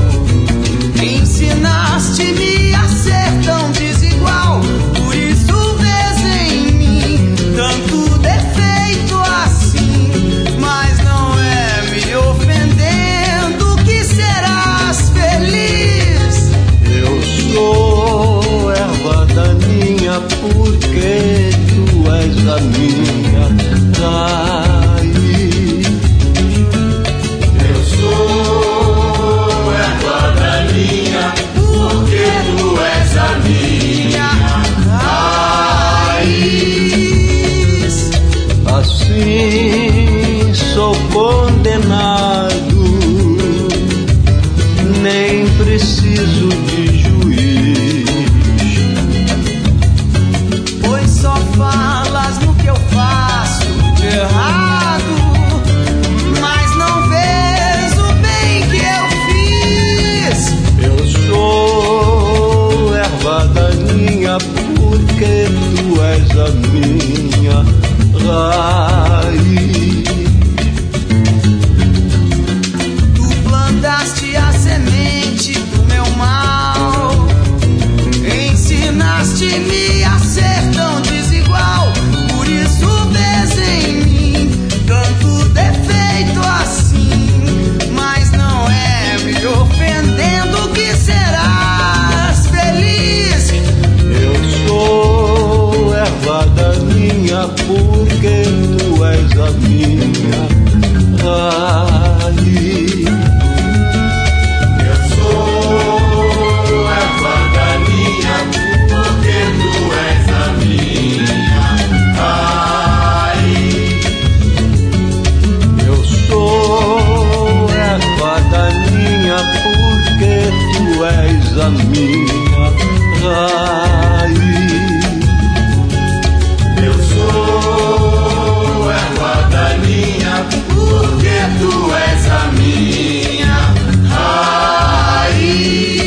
ensinaste-me a ser tão desigual. Por isso vês em mim tanto defeito assim, mas não é me ofendendo que serás feliz. Eu sou erva daninha porque tu és a minha raiz. Eu sou erva daninha porque tu és a minha raiz. Assim sou condenado, nem preciso de juiz, Pois só falas no que eu faço de errado, mas não vês o bem que eu fiz. eu sou erva daninha porque tu és a minha raiz. Tu plantaste a semente do meu mal, és a minha raiz. Eu sou erva daninha, porque tu és a minha raiz.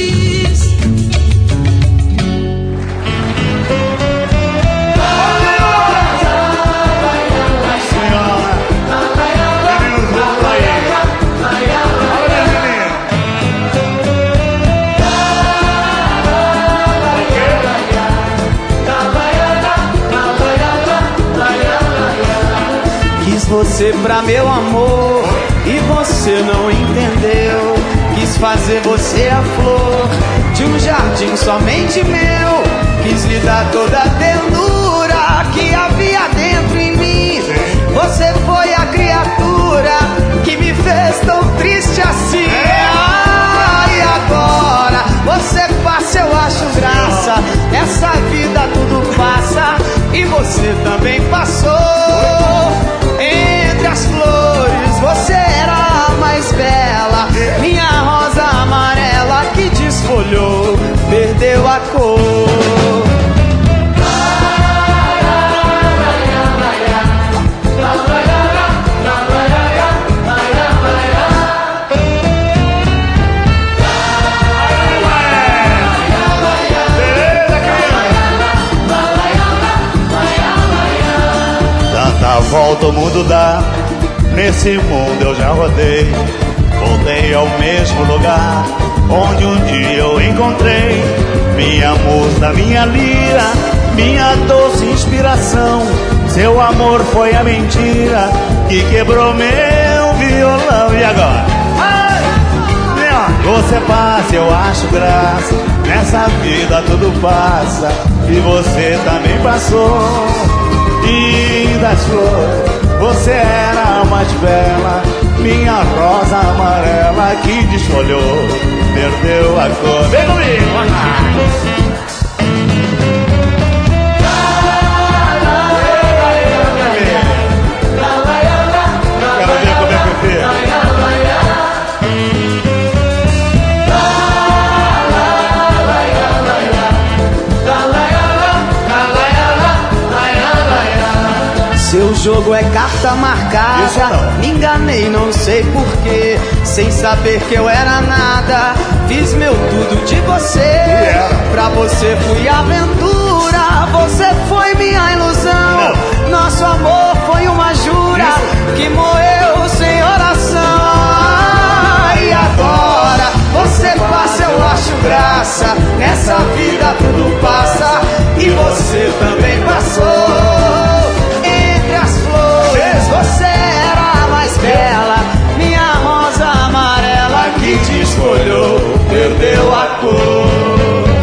Você pra meu amor e você não entendeu. Quis fazer você a flor de um jardim somente meu. Quis lhe dar toda a ternura que havia dentro em mim. Você foi a criatura que me fez tão triste assim. E agora você passa, eu acho graça. Essa vida tudo passa e você também passou. Entre as flores você era a mais bela, minha rosa amarela que desfolhou, perdeu a cor. Tanta volta o mundo dá, nesse mundo eu já rodei. Voltei ao mesmo lugar onde um dia eu encontrei minha musa, minha lira, minha doce inspiração. Seu amor foi a mentira que quebrou meu violão. E agora? Você passa, eu acho graça. Nessa vida tudo passa e você também passou. E das flores você era a mais bela, minha rosa amarela que desfolhou, perdeu a cor. Vem comigo! Quero ver como é que fica. Seu jogo é carta marcada, me enganei, não sei porquê. Sem saber que eu era nada, fiz meu tudo de você. Pra você fui aventura, você foi minha ilusão. Nosso amor foi uma jura que morreu sem oração. E agora você passa, eu acho graça. Nessa vida tudo passa e você também passou. Você era a mais bela, minha rosa amarela que te escolheu, perdeu a cor.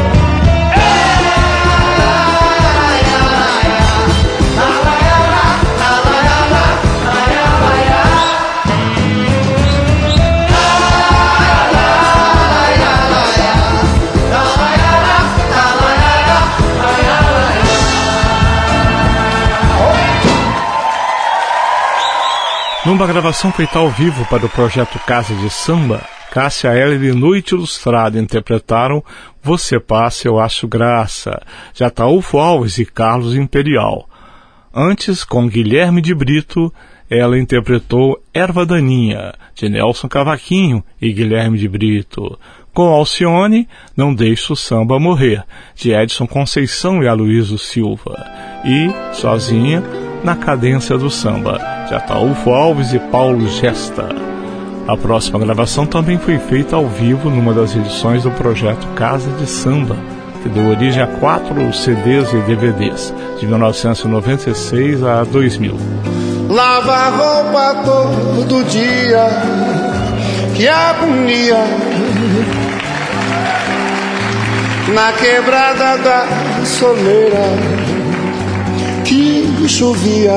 Numa gravação feita ao vivo para o projeto Casa de Samba, Cássia Eller e Noite Ilustrada interpretaram Você Passa, Eu Acho Graça, de Ataúfo Alves e Carlos Imperial. Antes, com Guilherme de Brito, ela interpretou Erva Daninha, de Nelson Cavaquinho e Guilherme de Brito. Com Alcione, Não Deixe o Samba Morrer, de Edson Conceição e Aloysio Silva. E, Sozinha, Na Cadência do Samba, de Ataúfo Alves e Paulo Gesta. A próxima gravação também foi feita ao vivo numa das edições do projeto Casa de Samba, que deu origem a 4 CDs e DVDs, de 1996 a 2000. Lava a roupa todo dia, que agonia. Na quebrada da soleira, que chovia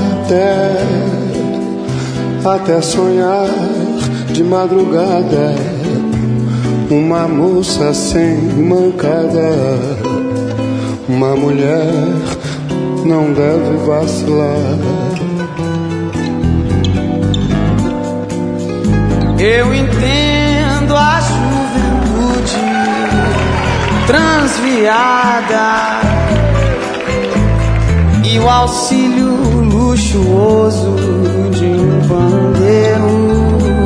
até sonhar de madrugada. Uma moça sem mancada, uma mulher não deve vacilar. Eu entendo a juventude transviada e o auxílio luxuoso de um pandeiro,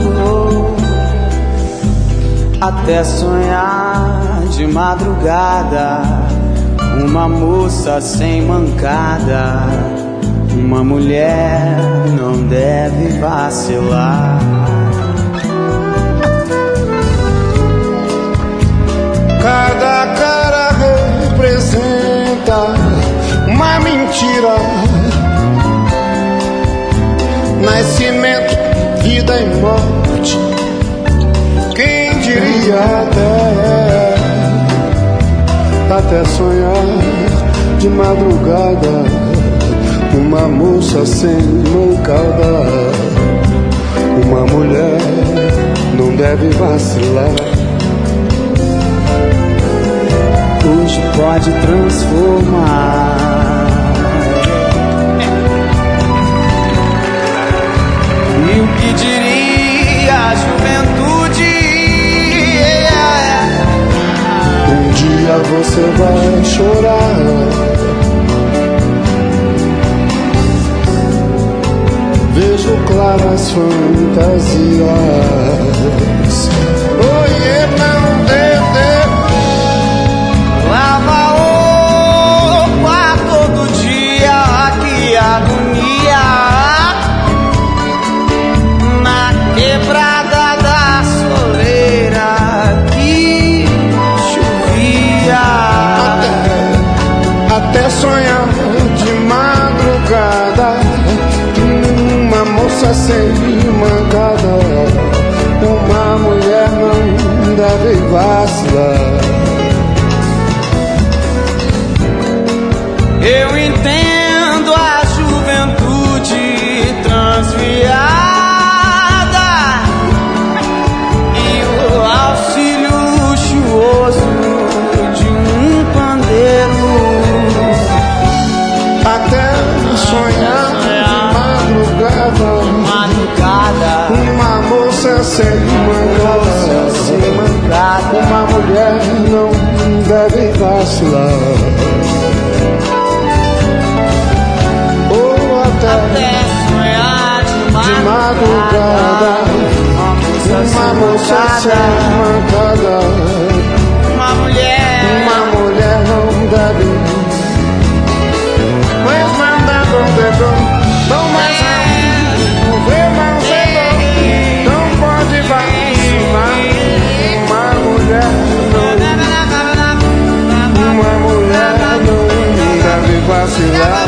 até sonhar de madrugada uma moça sem mancada. Uma mulher não deve vacilar. Cada cara representa uma mentira. Nascimento, vida e morte. Quem diria até sonhar de madrugada uma moça sem mancada. Uma mulher não deve vacilar. Hoje pode transformar. E o que diria a juventude? Um dia você vai chorar. Vejo claras fantasias. Oiê, não deve. Lava roupa todo dia, que agonia. Na quebrada da soleira que chovia. Até sonhar de madrugada uma moça sem mancada. Uma mulher não deve vacilar. Eu entendo a juventude transviada e o auxílio luxuoso de um pandeiro, até sonhar de madrugada uma moça sem mancada. Uma mulher não deve vacilar. Até sonhar de madrugada uma moça sem mancada. Uma mulher não deve. Mas manda com dedo, não mais não vê mais não pode vacilar. Uma mulher não deve vacilar.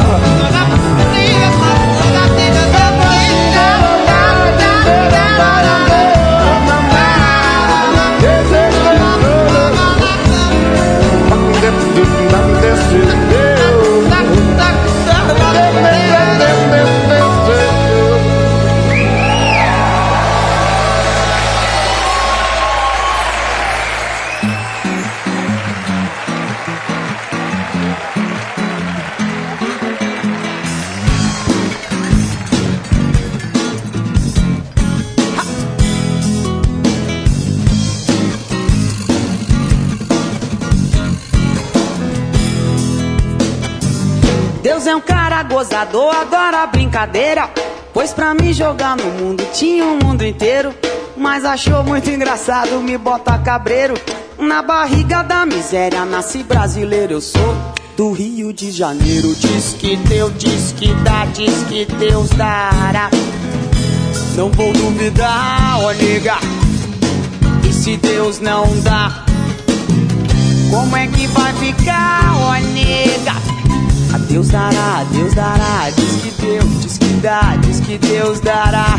Deus é um cara gozador, adora brincadeira. Pois pra me jogar no mundo tinha um mundo inteiro. Mas achou muito engraçado me botar cabreiro. Na barriga da miséria nasci brasileiro. Eu sou do Rio de Janeiro. Diz que Deus, diz que dá, diz que Deus dará. Não vou duvidar, ó nega. E se Deus não dá, como é que vai ficar, ó nega? A Deus dará, diz que Deus, diz que dá, diz que Deus dará.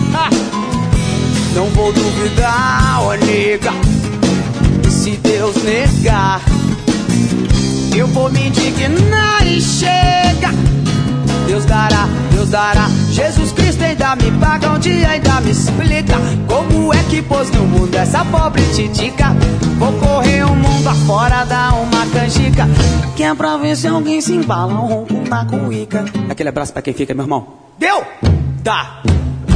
Não vou duvidar, ó nega. E se Deus negar, eu vou me indignar e chega. Deus dará, Deus dará. Jesus Cristo ainda me paga um dia, ainda me explica como é que pôs no mundo essa pobre titica. Vou correr o mundo afora, dar uma canjica, que é pra ver se alguém se embala um ronco na cuíca. Aquele abraço pra quem fica, meu irmão. Deu? Dá.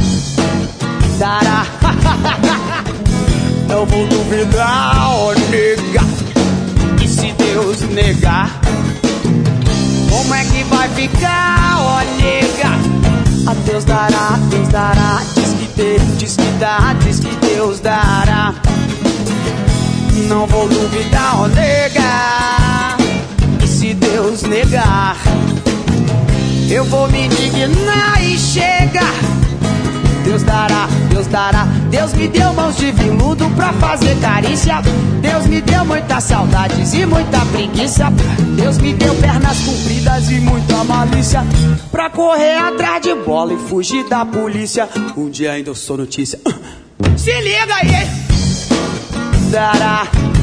Dará. Não vou duvidar, ó nega. E se Deus negar, como é que vai ficar, ó nega? A Deus dará, diz que Deus, diz que dá, diz que Deus dará. Não vou duvidar, ó nega. E se Deus negar, eu vou me indignar e chega. Deus dará, Deus dará. Deus me deu mãos de veludo pra fazer carícia. Deus me deu muitas saudades e muita preguiça. Deus me deu pernas compridas e muita malícia pra correr atrás de bola e fugir da polícia. Um dia ainda eu sou notícia. Se liga aí. Dará.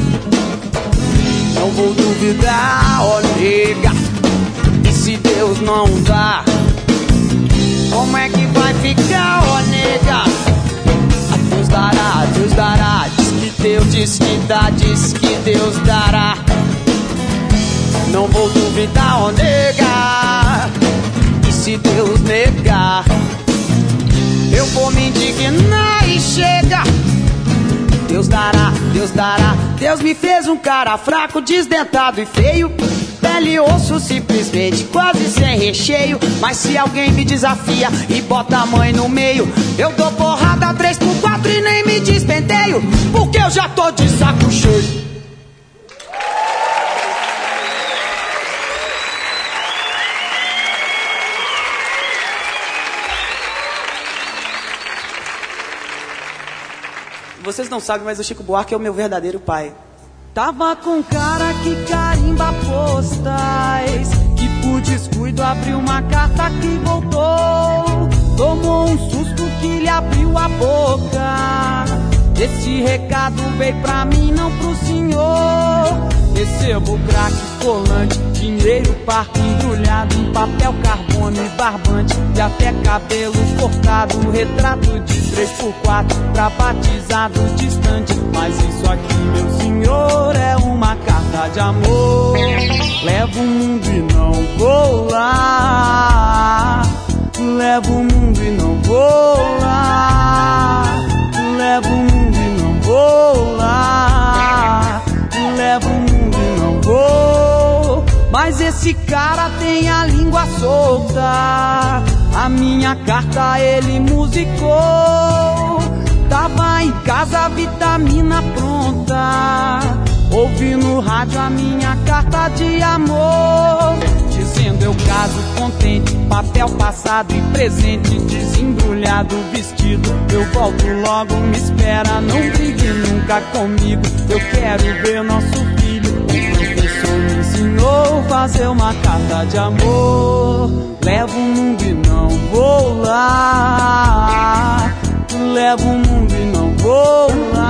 Não vou duvidar, ó nega. E se Deus não dá, como é que vai ficar, ó nega? A Deus dará, Deus dará. Diz que Deus, diz que dá, diz que Deus dará. Não vou duvidar, ó nega. E se Deus negar, eu vou me indignar e chega. Deus dará, Deus dará. Deus me fez um cara fraco, desdentado e feio, pele e osso simplesmente, quase sem recheio. Mas se alguém me desafia e bota a mãe no meio, eu dou porrada 3x4 e nem me despenteio, porque eu já tô de saco cheio. Vocês não sabem, mas o Chico Buarque é o meu verdadeiro pai. Tava com cara que carimba postais, que por descuido abriu uma carta que voltou. Tomou um susto que lhe abriu a boca. Esse recado veio pra mim, não pro senhor. Recebo crack, colante, dinheiro, parque embrulhado em papel carbono e barbante, e até cabelo cortado, retrato de 3x4 pra batizado distante. Mas isso aqui, meu senhor, é uma carta de amor. Levo o mundo e não vou lá. Levo o mundo e não vou lá. Levo o mundo e não vou lá. Levo o mundo e não vou. Mas esse cara tem a língua solta. A minha carta ele musicou. Tava em casa, vitamina pronta. Ouvi no rádio a minha carta de amor, dizendo eu caso contente, papel passado e presente, desembrulhado vestido. Eu volto logo, me espera, não brigue nunca comigo. Eu quero ver nosso filho. O professor me ensinou a fazer uma carta de amor. Levo o mundo e não vou lá. Levo o mundo e não vou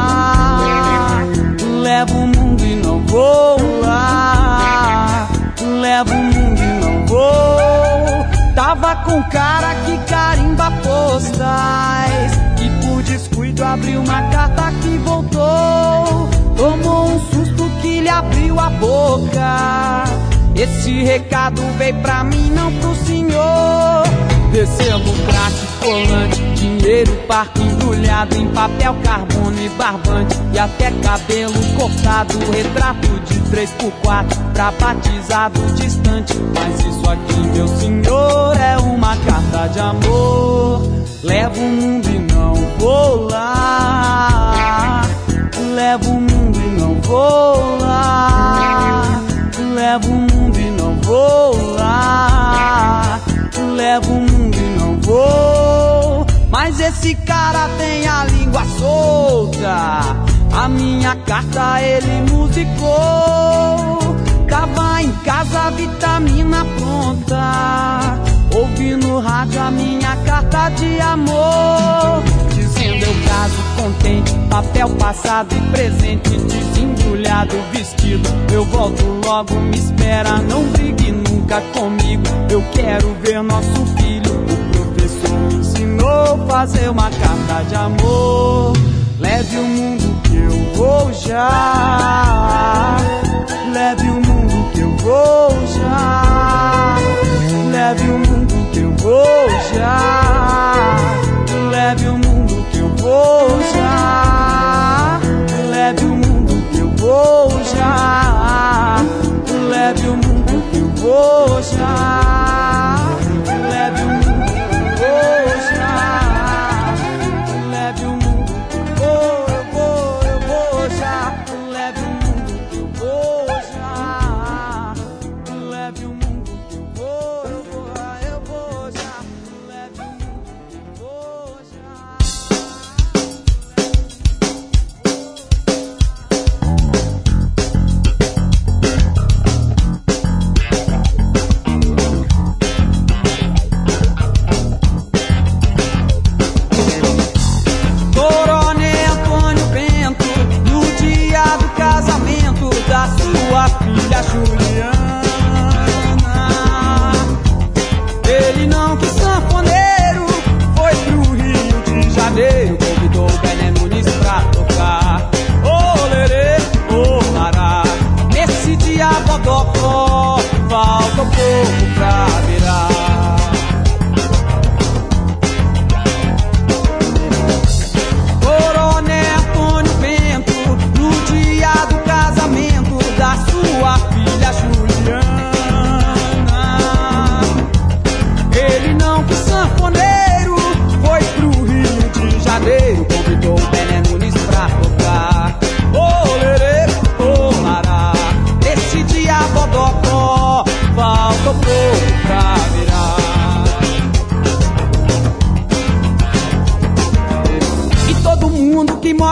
lá. Levo o mundo e não vou lá. Levo o mundo e não vou. Tava com cara que carimba postais, que por descuido abriu uma carta que voltou. Tomou um susto que lhe abriu a boca. Esse recado veio pra mim, não pro senhor. Recebo crack, colante, dinheiro, parque embrulhado em papel carbono e barbante, e até cabelo cortado, retrato de 3x4 pra batizado distante. Mas isso aqui, meu senhor, é uma carta de amor. Levo o mundo e não vou lá. Levo o mundo e não vou lá. Levo o mundo e não vou lá. Levo o mundo e não vou. Mas esse cara tem a língua solta. A minha carta ele musicou. Tava em casa, vitamina pronta. Ouvi no rádio a minha carta de amor, dizendo eu caso contente, papel passado e presente, desembrulhado vestido. Eu volto logo, me espera, não brigue nunca comigo. Eu quero ver nosso filho. O professor me ensinou a fazer uma carta de amor. Leve o mundo que eu vou já. Leve o mundo que eu vou já. Leve o mundo que eu vou já. Leve o mundo que eu vou já. Leve o mundo que eu vou já.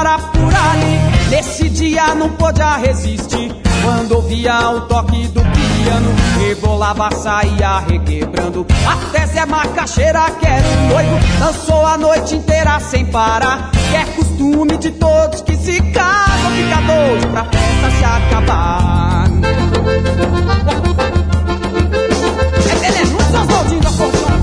mora por ali, nesse dia não podia resistir. Quando ouvia o toque do piano, rebolava, saía requebrando. Até Zé Macaxeira, que era um noivo, dançou a noite inteira sem parar. Que é costume de todos que se casam, fica doido pra festa se acabar. É beleza, não só Oswaldinho da Fortuna.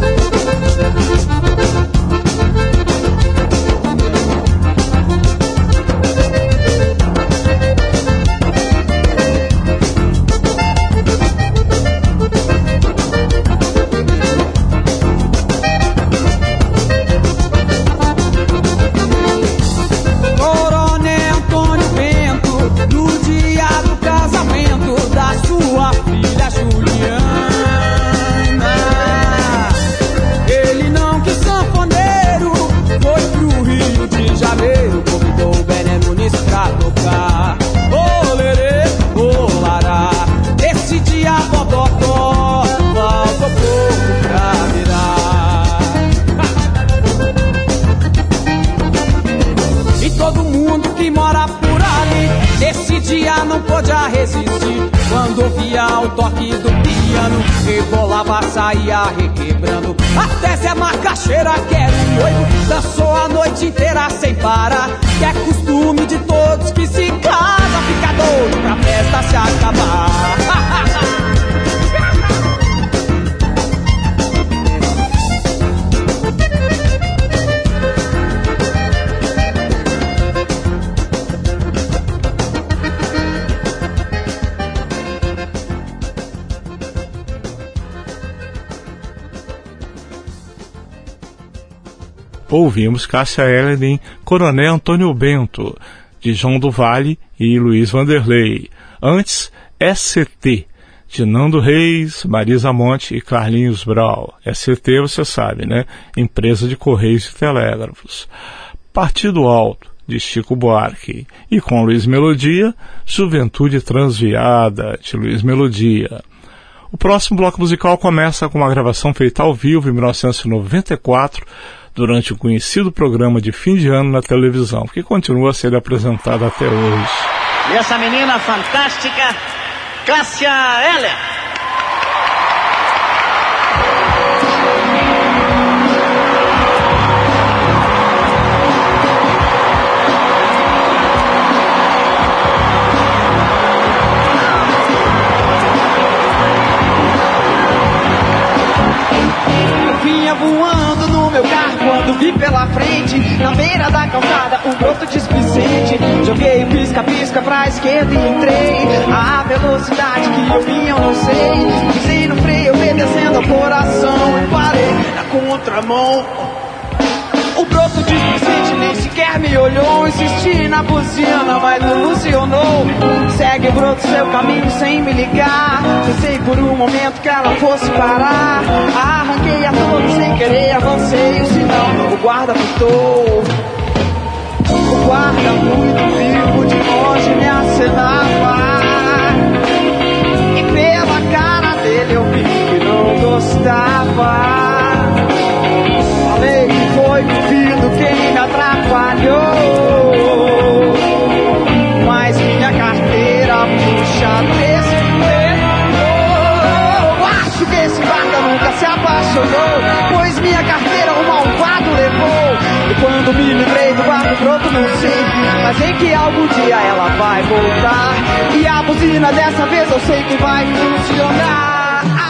Não podia resistir quando ouvia o toque do piano, rebolava, saía requebrando. Até Zé Macaxeira, que era um noivo, dançou a noite inteira sem parar. Que é costume de todos que se casam, fica doido pra festa se acabar. Ouvimos Cássia Eller em Coronel Antônio Bento, de João do Vale e Luiz Vanderlei. Antes, SCT, de Nando Reis, Marisa Monte e Carlinhos Brau. SCT, você sabe, né? Empresa de Correios e Telégrafos. Partido Alto, de Chico Buarque. E com Luiz Melodia, Juventude Transviada, de Luiz Melodia. O próximo bloco musical começa com uma gravação feita ao vivo em 1994, durante o conhecido programa de fim de ano na televisão, que continua a ser apresentado até hoje. E essa menina fantástica, Cássia Eller. Voando no meu carro quando vi pela frente, na beira da calçada, um broto displicente. Joguei um pisca-pisca pra esquerda e entrei. A velocidade que eu vim eu não sei. Pisei no freio, obedecendo ao coração, e parei na contramão. O broto displicente nem sequer me olhou. Insisti na buzina, mas não funcionou. Segue o broto seu caminho sem me ligar. Pensei por um momento que ela fosse parar. Arranquei a toda sem querer, avancei o sinal. O guarda apitou. O guarda muito vivo de longe me acenava. E pela cara dele eu vi que não gostava. Falei que foi o vidro quem me atrapalhou, mas minha carteira puxa desesperou. Acho que esse guarda nunca se apaixonou, pois minha carteira o malvado levou. E quando me livrei do guarda pronto não sei, mas sei que algum dia ela vai voltar. E a buzina dessa vez eu sei que vai funcionar.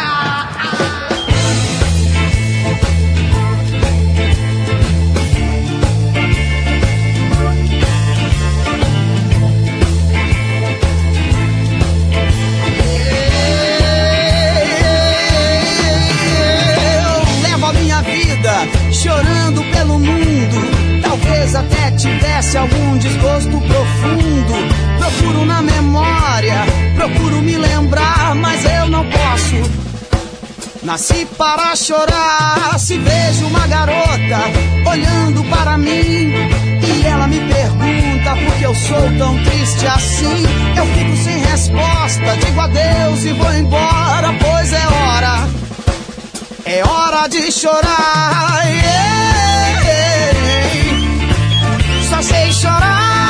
Chorando pelo mundo, talvez até tivesse algum desgosto profundo. Procuro na memória, procuro me lembrar, mas eu não posso. Nasci para chorar, se vejo uma garota olhando para mim e ela me pergunta por que eu sou tão triste assim. Eu fico sem resposta, digo adeus e vou embora, pois é hora de chorar. Só sei chorar.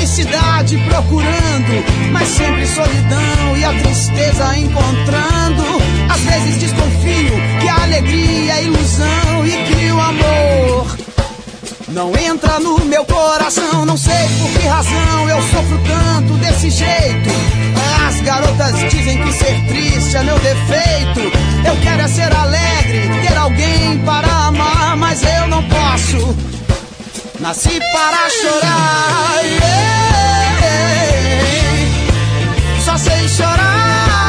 felicidade procurando, mas sempre solidão e a tristeza encontrando. Às vezes desconfio que a alegria é ilusão e que o amor não entra no meu coração. Não sei por que razão eu sofro tanto desse jeito. As garotas dizem que ser triste é meu defeito. Eu quero é ser alegre, ter alguém para amar, mas eu não posso. Nasci para chorar, só sei chorar.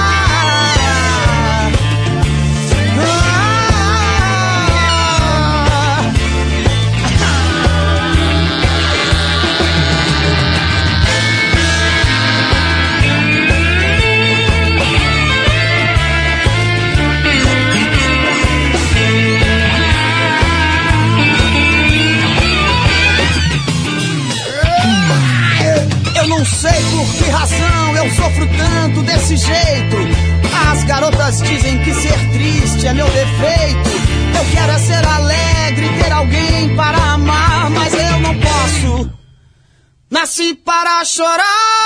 Não sei por que razão eu sofro tanto desse jeito. As garotas dizem que ser triste é meu defeito. Eu quero é ser alegre, ter alguém para amar, mas eu não posso. Nasci para chorar.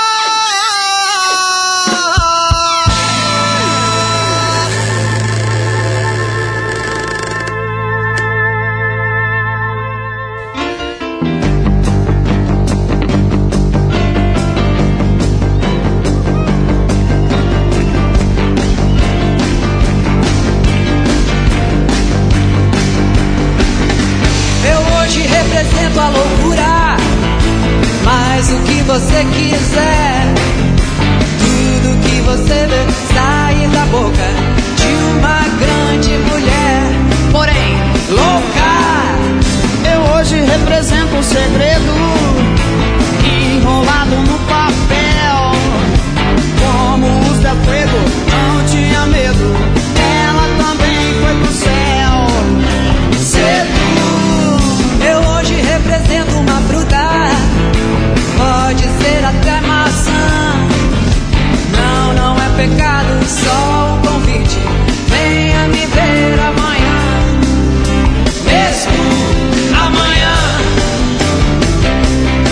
Represento a loucura, mas o que você quiser, tudo que você vê sai da boca de uma grande mulher, porém louca. Eu hoje represento um segredo enrolado no papel. Como o Del Fuego não tinha medo, ela também foi pro céu. Cedo. Eu hoje represento uma fruta, pode ser até maçã. Não, não é pecado, só um convite. Venha me ver amanhã, mesmo amanhã.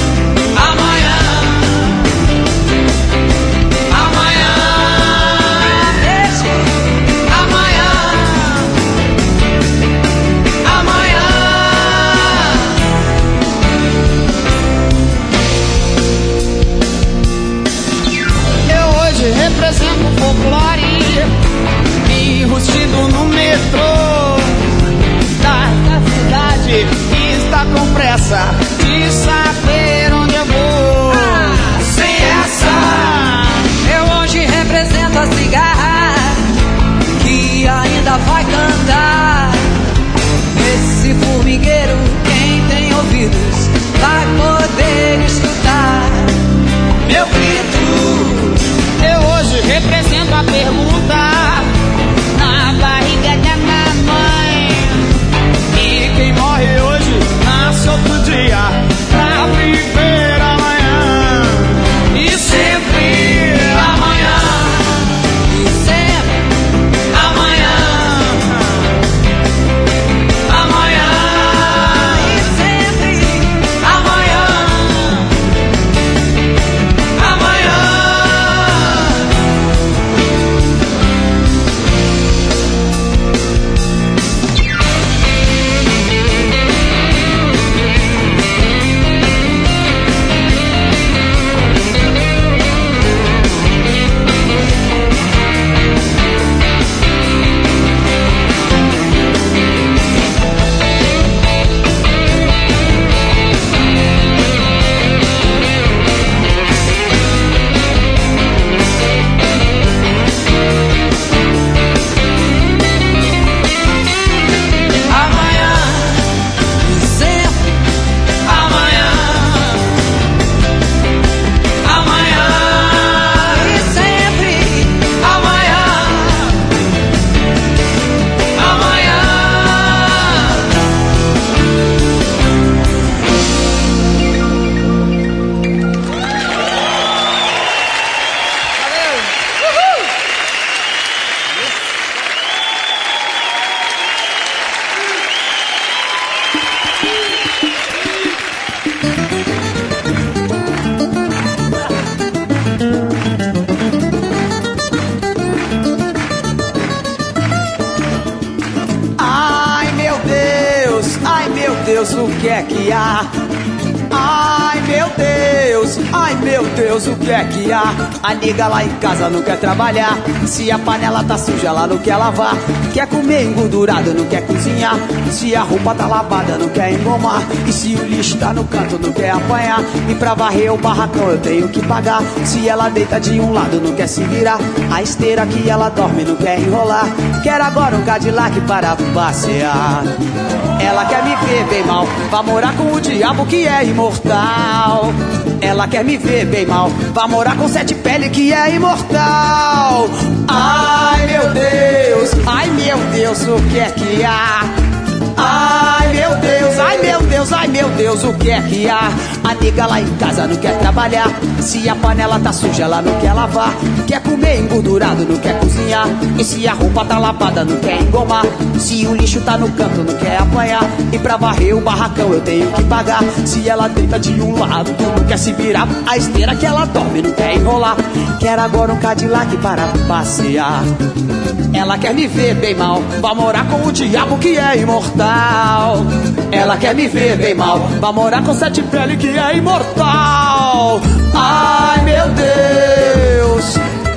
Deus, o que é que há? Ai meu Deus, o que é que há? A nega lá em casa não quer trabalhar. Se a panela tá suja, ela não quer lavar. Quer comer engordurado, não quer cozinhar. Se a roupa tá lavada, não quer engomar. E se o lixo tá no canto, não quer apanhar. E pra varrer o barracão eu tenho que pagar. Se ela deita de um lado, não quer se virar. A esteira que ela dorme, não quer enrolar. Quer agora um Cadillac para passear. Ela quer me ver bem mal, vai morar com o diabo que é imortal. Ela quer me ver bem mal, vai morar com Sete Pele que é imortal. Ai meu Deus, o que é que há? Ai meu Deus, o que é que há? A nega lá em casa não quer trabalhar. Se a panela tá suja, ela não quer lavar. Quer comer engordurado, não quer cozinhar. E se a roupa tá lavada, não quer engomar. Se o lixo tá no canto, não quer apanhar. E pra varrer o barracão eu tenho que pagar. Se ela deita de um lado, não quer se virar. A esteira que ela dorme, não quer enrolar. Quer agora um Cadillac para passear. Ela quer me ver bem mal, vai morar com o diabo que é imortal. Ela quer me ver bem mal, vai morar com Sete Pele que é imortal. Ai meu Deus,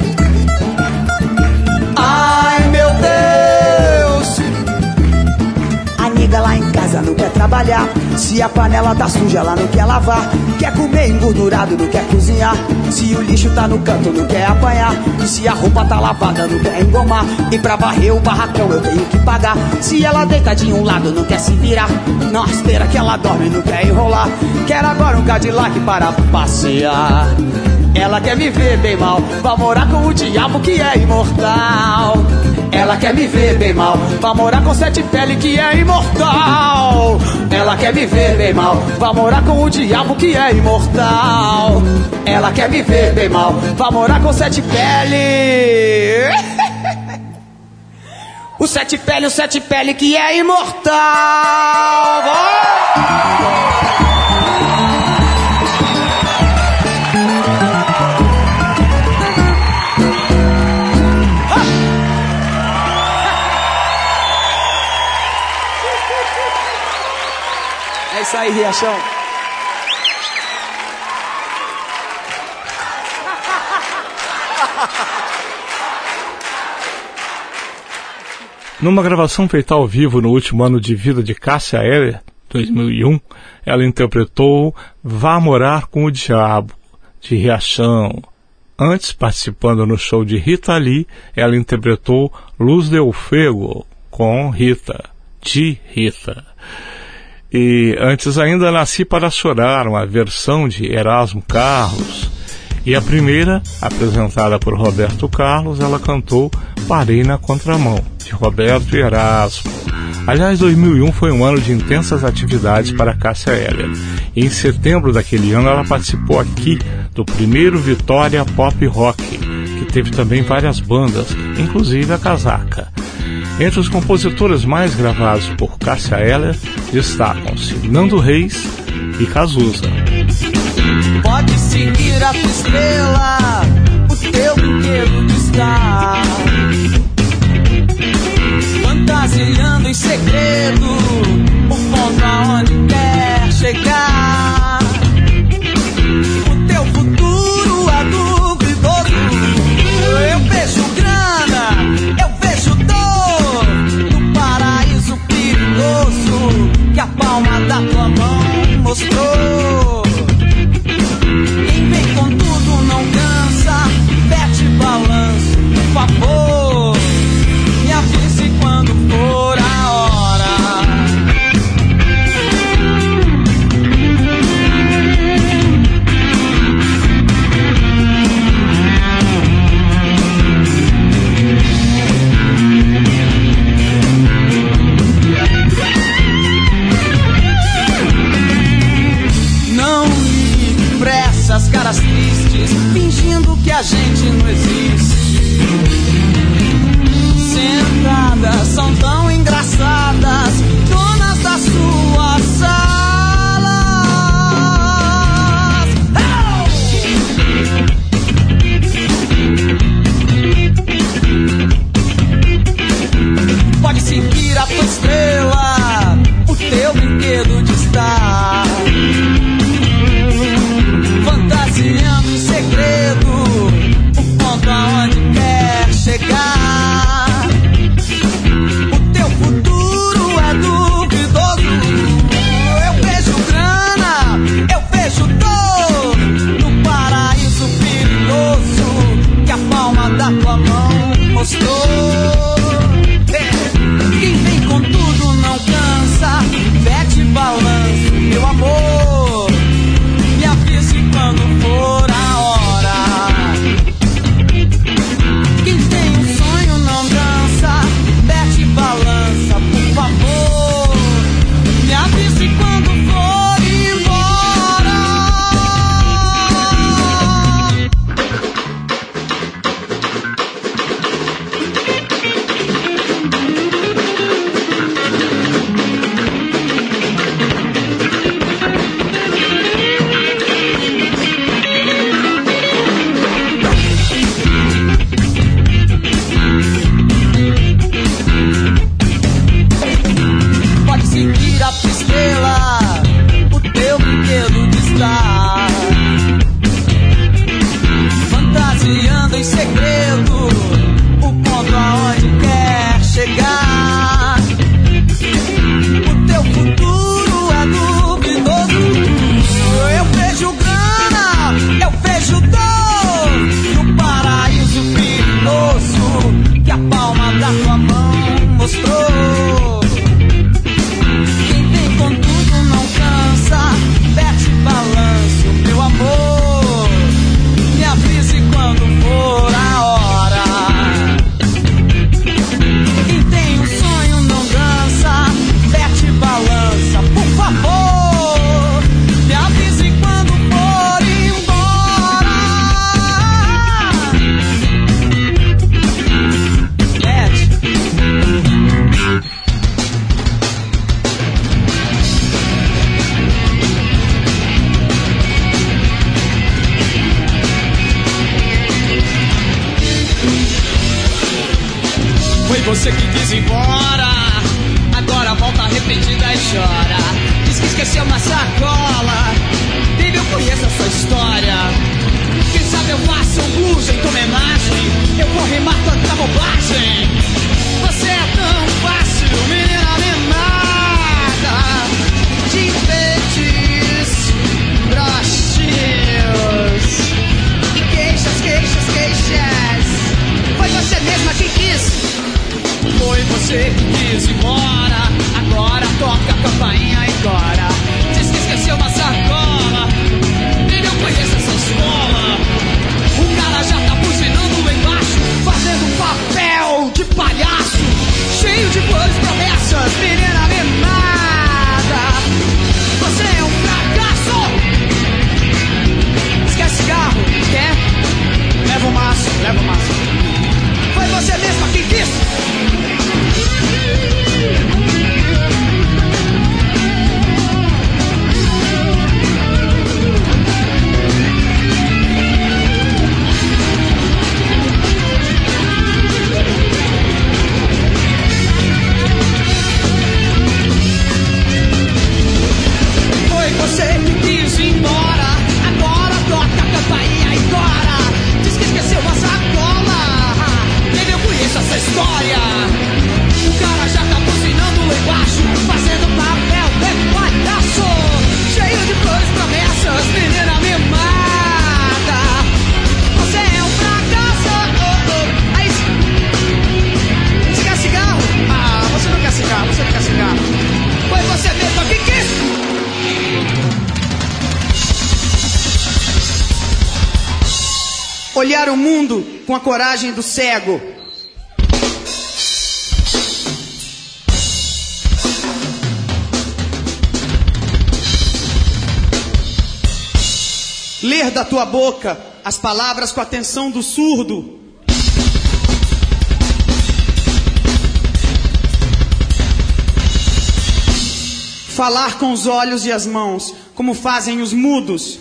ai meu Deus. A nega lá em casa não quer trabalhar. Se a panela tá suja, ela não quer lavar. Quer comer engordurado, não quer cozinhar. Se o lixo tá no canto, não quer apanhar. E se a roupa tá lavada, não quer engomar. E pra varrer o barracão eu tenho que pagar. Se ela deita de um lado, não quer se virar. Na esteira que ela dorme, não quer enrolar. Quer agora um Cadillac para passear. Ela quer me ver bem mal, vai morar com o diabo que é imortal. Ela quer me ver bem mal, vai morar com Sete Pele que é imortal. Ela quer me ver bem mal, vai morar com o diabo que é imortal. Ela quer me ver bem mal, vai morar com Sete Pele. O Sete Pele que é imortal. É isso aí, Riachão. Numa gravação feita ao vivo no último ano de vida de Cássia Eller, 2001, ela interpretou Vá Morar com o Diabo, de Riachão. Antes, participando no show de Rita Lee, ela interpretou Luz del Fuego, com Rita, de Rita. E antes ainda, Nasci para Chorar, uma versão de Erasmo Carlos. E a primeira, apresentada por Roberto Carlos, ela cantou Parei na Contramão, de Roberto e Erasmo. Aliás, 2001 foi um ano de intensas atividades para Cássia Eller. E em setembro daquele ano ela participou aqui do primeiro Vitória Pop Rock, que teve também várias bandas, inclusive a Casaca. Entre os compositores mais gravados por Cássia Eller destacam-se Nando Reis e Cazuza. Pode seguir a tua estrela, o teu brinquedo de estar fantasiando em segredo o ponto aonde quer chegar. O teu futuro é duvidoso. Eu vejo grana, eu vejo dor no paraíso perigoso que a palma da tua mão mostrou. Quem vem com tudo não cansa, mete balanço, por favor. Me avise quando for a hora. Não ligue pra essas caras tristes, fingindo que a gente não existe. Sentadas são tão engraçadas, donas das suas salas. Pode seguir a tua estrela, o teu brinquedo de estar guardo em segredo o ponto aonde quer chegar. O teu futuro é duvidoso. Eu vejo grana, eu vejo dor, e o paraíso perigoso que a palma da tua mão mostrou. Quem vem com tudo não cansa, verte balanço, meu amor. Me avise quando for a hora. Quem tem um sonho não dança, verte balança, por favor. Me avise quando for embora. Verte. Foi você que quis ir embora, agora volta arrependida e chora. Diz que esqueceu uma sacola, baby, eu conheço a sua história. Quem sabe eu faço um blues em tua homenagem, eu vou rimar tanta bobagem. Você é tão fácil, menina mimada, de enfeites, broxinhos, queixas, queixas, queixas. Foi você mesma que quis. Foi você que quis ir embora, agora toca a campainha e chora. Diz que esqueceu uma sacola, ele eu conheço essa escola. O cara já tá buzinando lá embaixo, fazendo um papel de palhaço, cheio de flores promessas, menina mimada. Você é um fracasso. Esquece cigarro, quer? Leva o maço, leva o maço. Foi você mesma que quis. Foi você que quis ir embora, agora toca a campainha e chora. Diz que esqueceu uma sacola, baby, eu conheço essa história. O cara já tá buzinando lá embaixo, fazendo papel de palhaço, cheio de flores promessas, menina mimada. Você é um fracasso. Aí, você quer cigarro? Ah, você não quer cigarro, você não quer cigarro. Foi você mesmo que quis. Olhar o mundo com a coragem do cego. Ler da tua boca as palavras com a atenção do surdo. Falar com os olhos e as mãos, como fazem os mudos.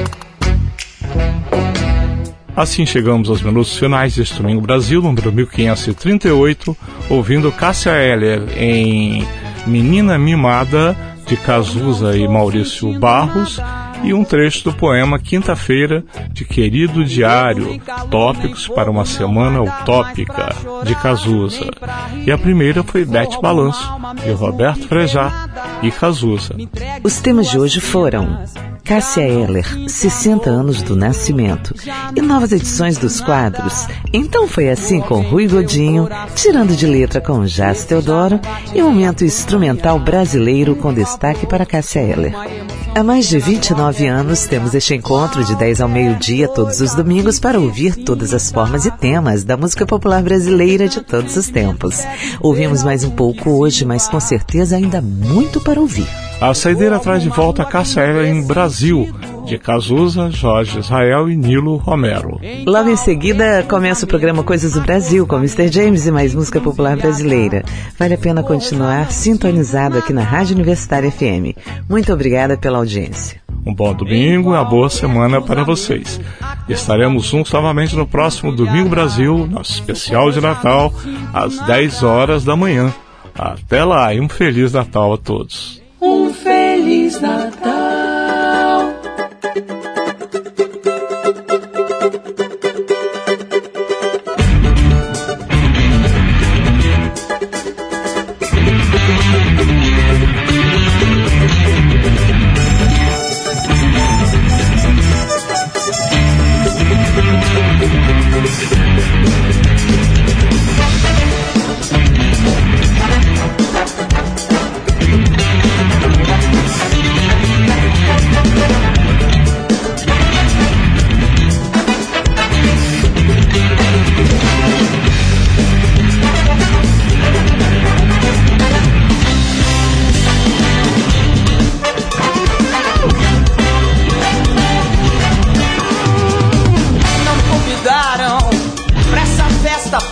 Assim chegamos aos minutos finais deste Domingo Brasil, número 1538, ouvindo Cássia Eller em Menina Mimada, de Cazuza e Maurício Barros, e um trecho do poema Quinta-feira, de Querido Diário, Tópicos para uma Semana Utópica, de Cazuza. E a primeira foi Bete Balanço, de Roberto Frejá e Cazuza. Os temas de hoje foram Cássia Eller, 60 anos do nascimento, e novas edições dos quadros Então Foi Assim com Rui Godinho, Tirando de Letra com Jás Teodoro e Momento Instrumental Brasileiro com destaque para Cássia Eller. Há mais de 29 anos temos este encontro de 10 ao meio-dia todos os domingos para ouvir todas as formas e temas da música popular brasileira de todos os tempos. Ouvimos mais um pouco hoje, mas com certeza ainda muito para ouvir. A saideira traz de volta a Cássia Eller em Brasil, de Cazuza, Jorge Israel e Nilo Romero. Logo em seguida começa o programa Coisas do Brasil com Mr. James e mais música popular brasileira. Vale a pena continuar sintonizado aqui na Rádio Universitária FM. Muito obrigada pela audiência. Um bom domingo e uma boa semana para vocês. Estaremos juntos novamente no próximo Domingo Brasil, nosso especial de Natal, às 10 horas da manhã. Até lá e um Feliz Natal a todos. Um Feliz Natal.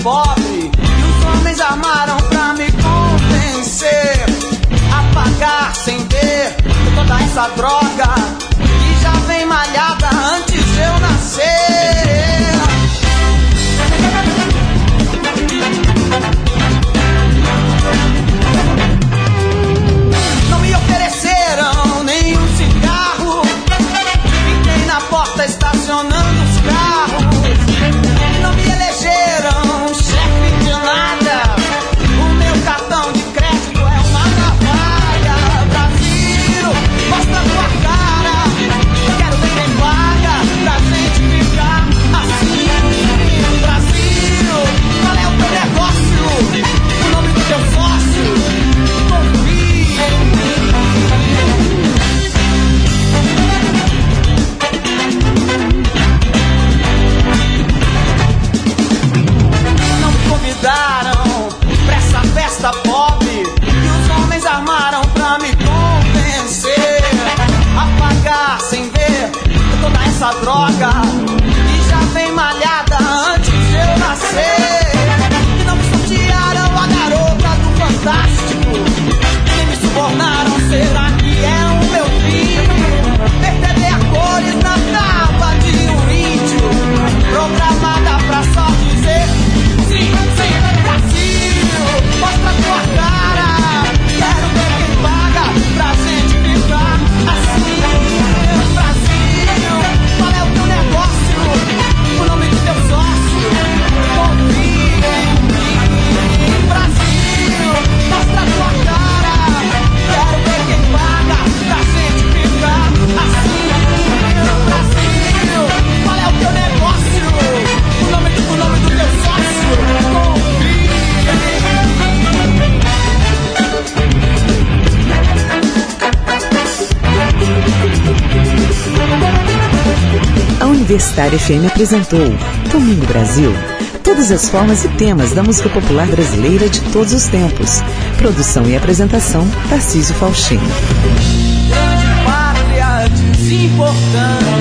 pobre que os homens armaram pra me convencer a pagar sem ver toda essa droga que já vem malhada antes de eu nascer. Não me ofereceram nenhum cigarro, fiquei na porta estacionando os carros. Não me elegeram chefe de nada, o meu cartão de crédito é uma navalha. Brasil, mostra tua cara, quero ver quem paga pra gente ficar assim. Brasil, qual é o teu negócio, o nome do teu sócio? Confia em mim. Não me convidaram pra essa festa pobre que os homens armaram pra me convencer a pagar sem ver toda essa droga que já vem malhada antes de eu nascer. E não me sortearam a garota do Fantástico, nem me subornaram, será que é o meu fim? Perceber a cores na tapa de um índio, programada pra só dizer sim, sim. Brasil, mostra tua cara, quero ver quem paga pra gente ficar assim. Brasil, qual é o teu negócio, o nome do teu sócio? Confia em mim. Brasil, mostra tua cara, quero ver quem paga pra gente ficar assim. Brasil, qual é o teu negócio, o nome do teu sócio? Confia em mim. A Universitária FM apresentou Domingo Brasil. Todas as formas e temas da música popular brasileira de todos os tempos. Produção e apresentação, Tarcísio Faustino. Grande pátria desimportante.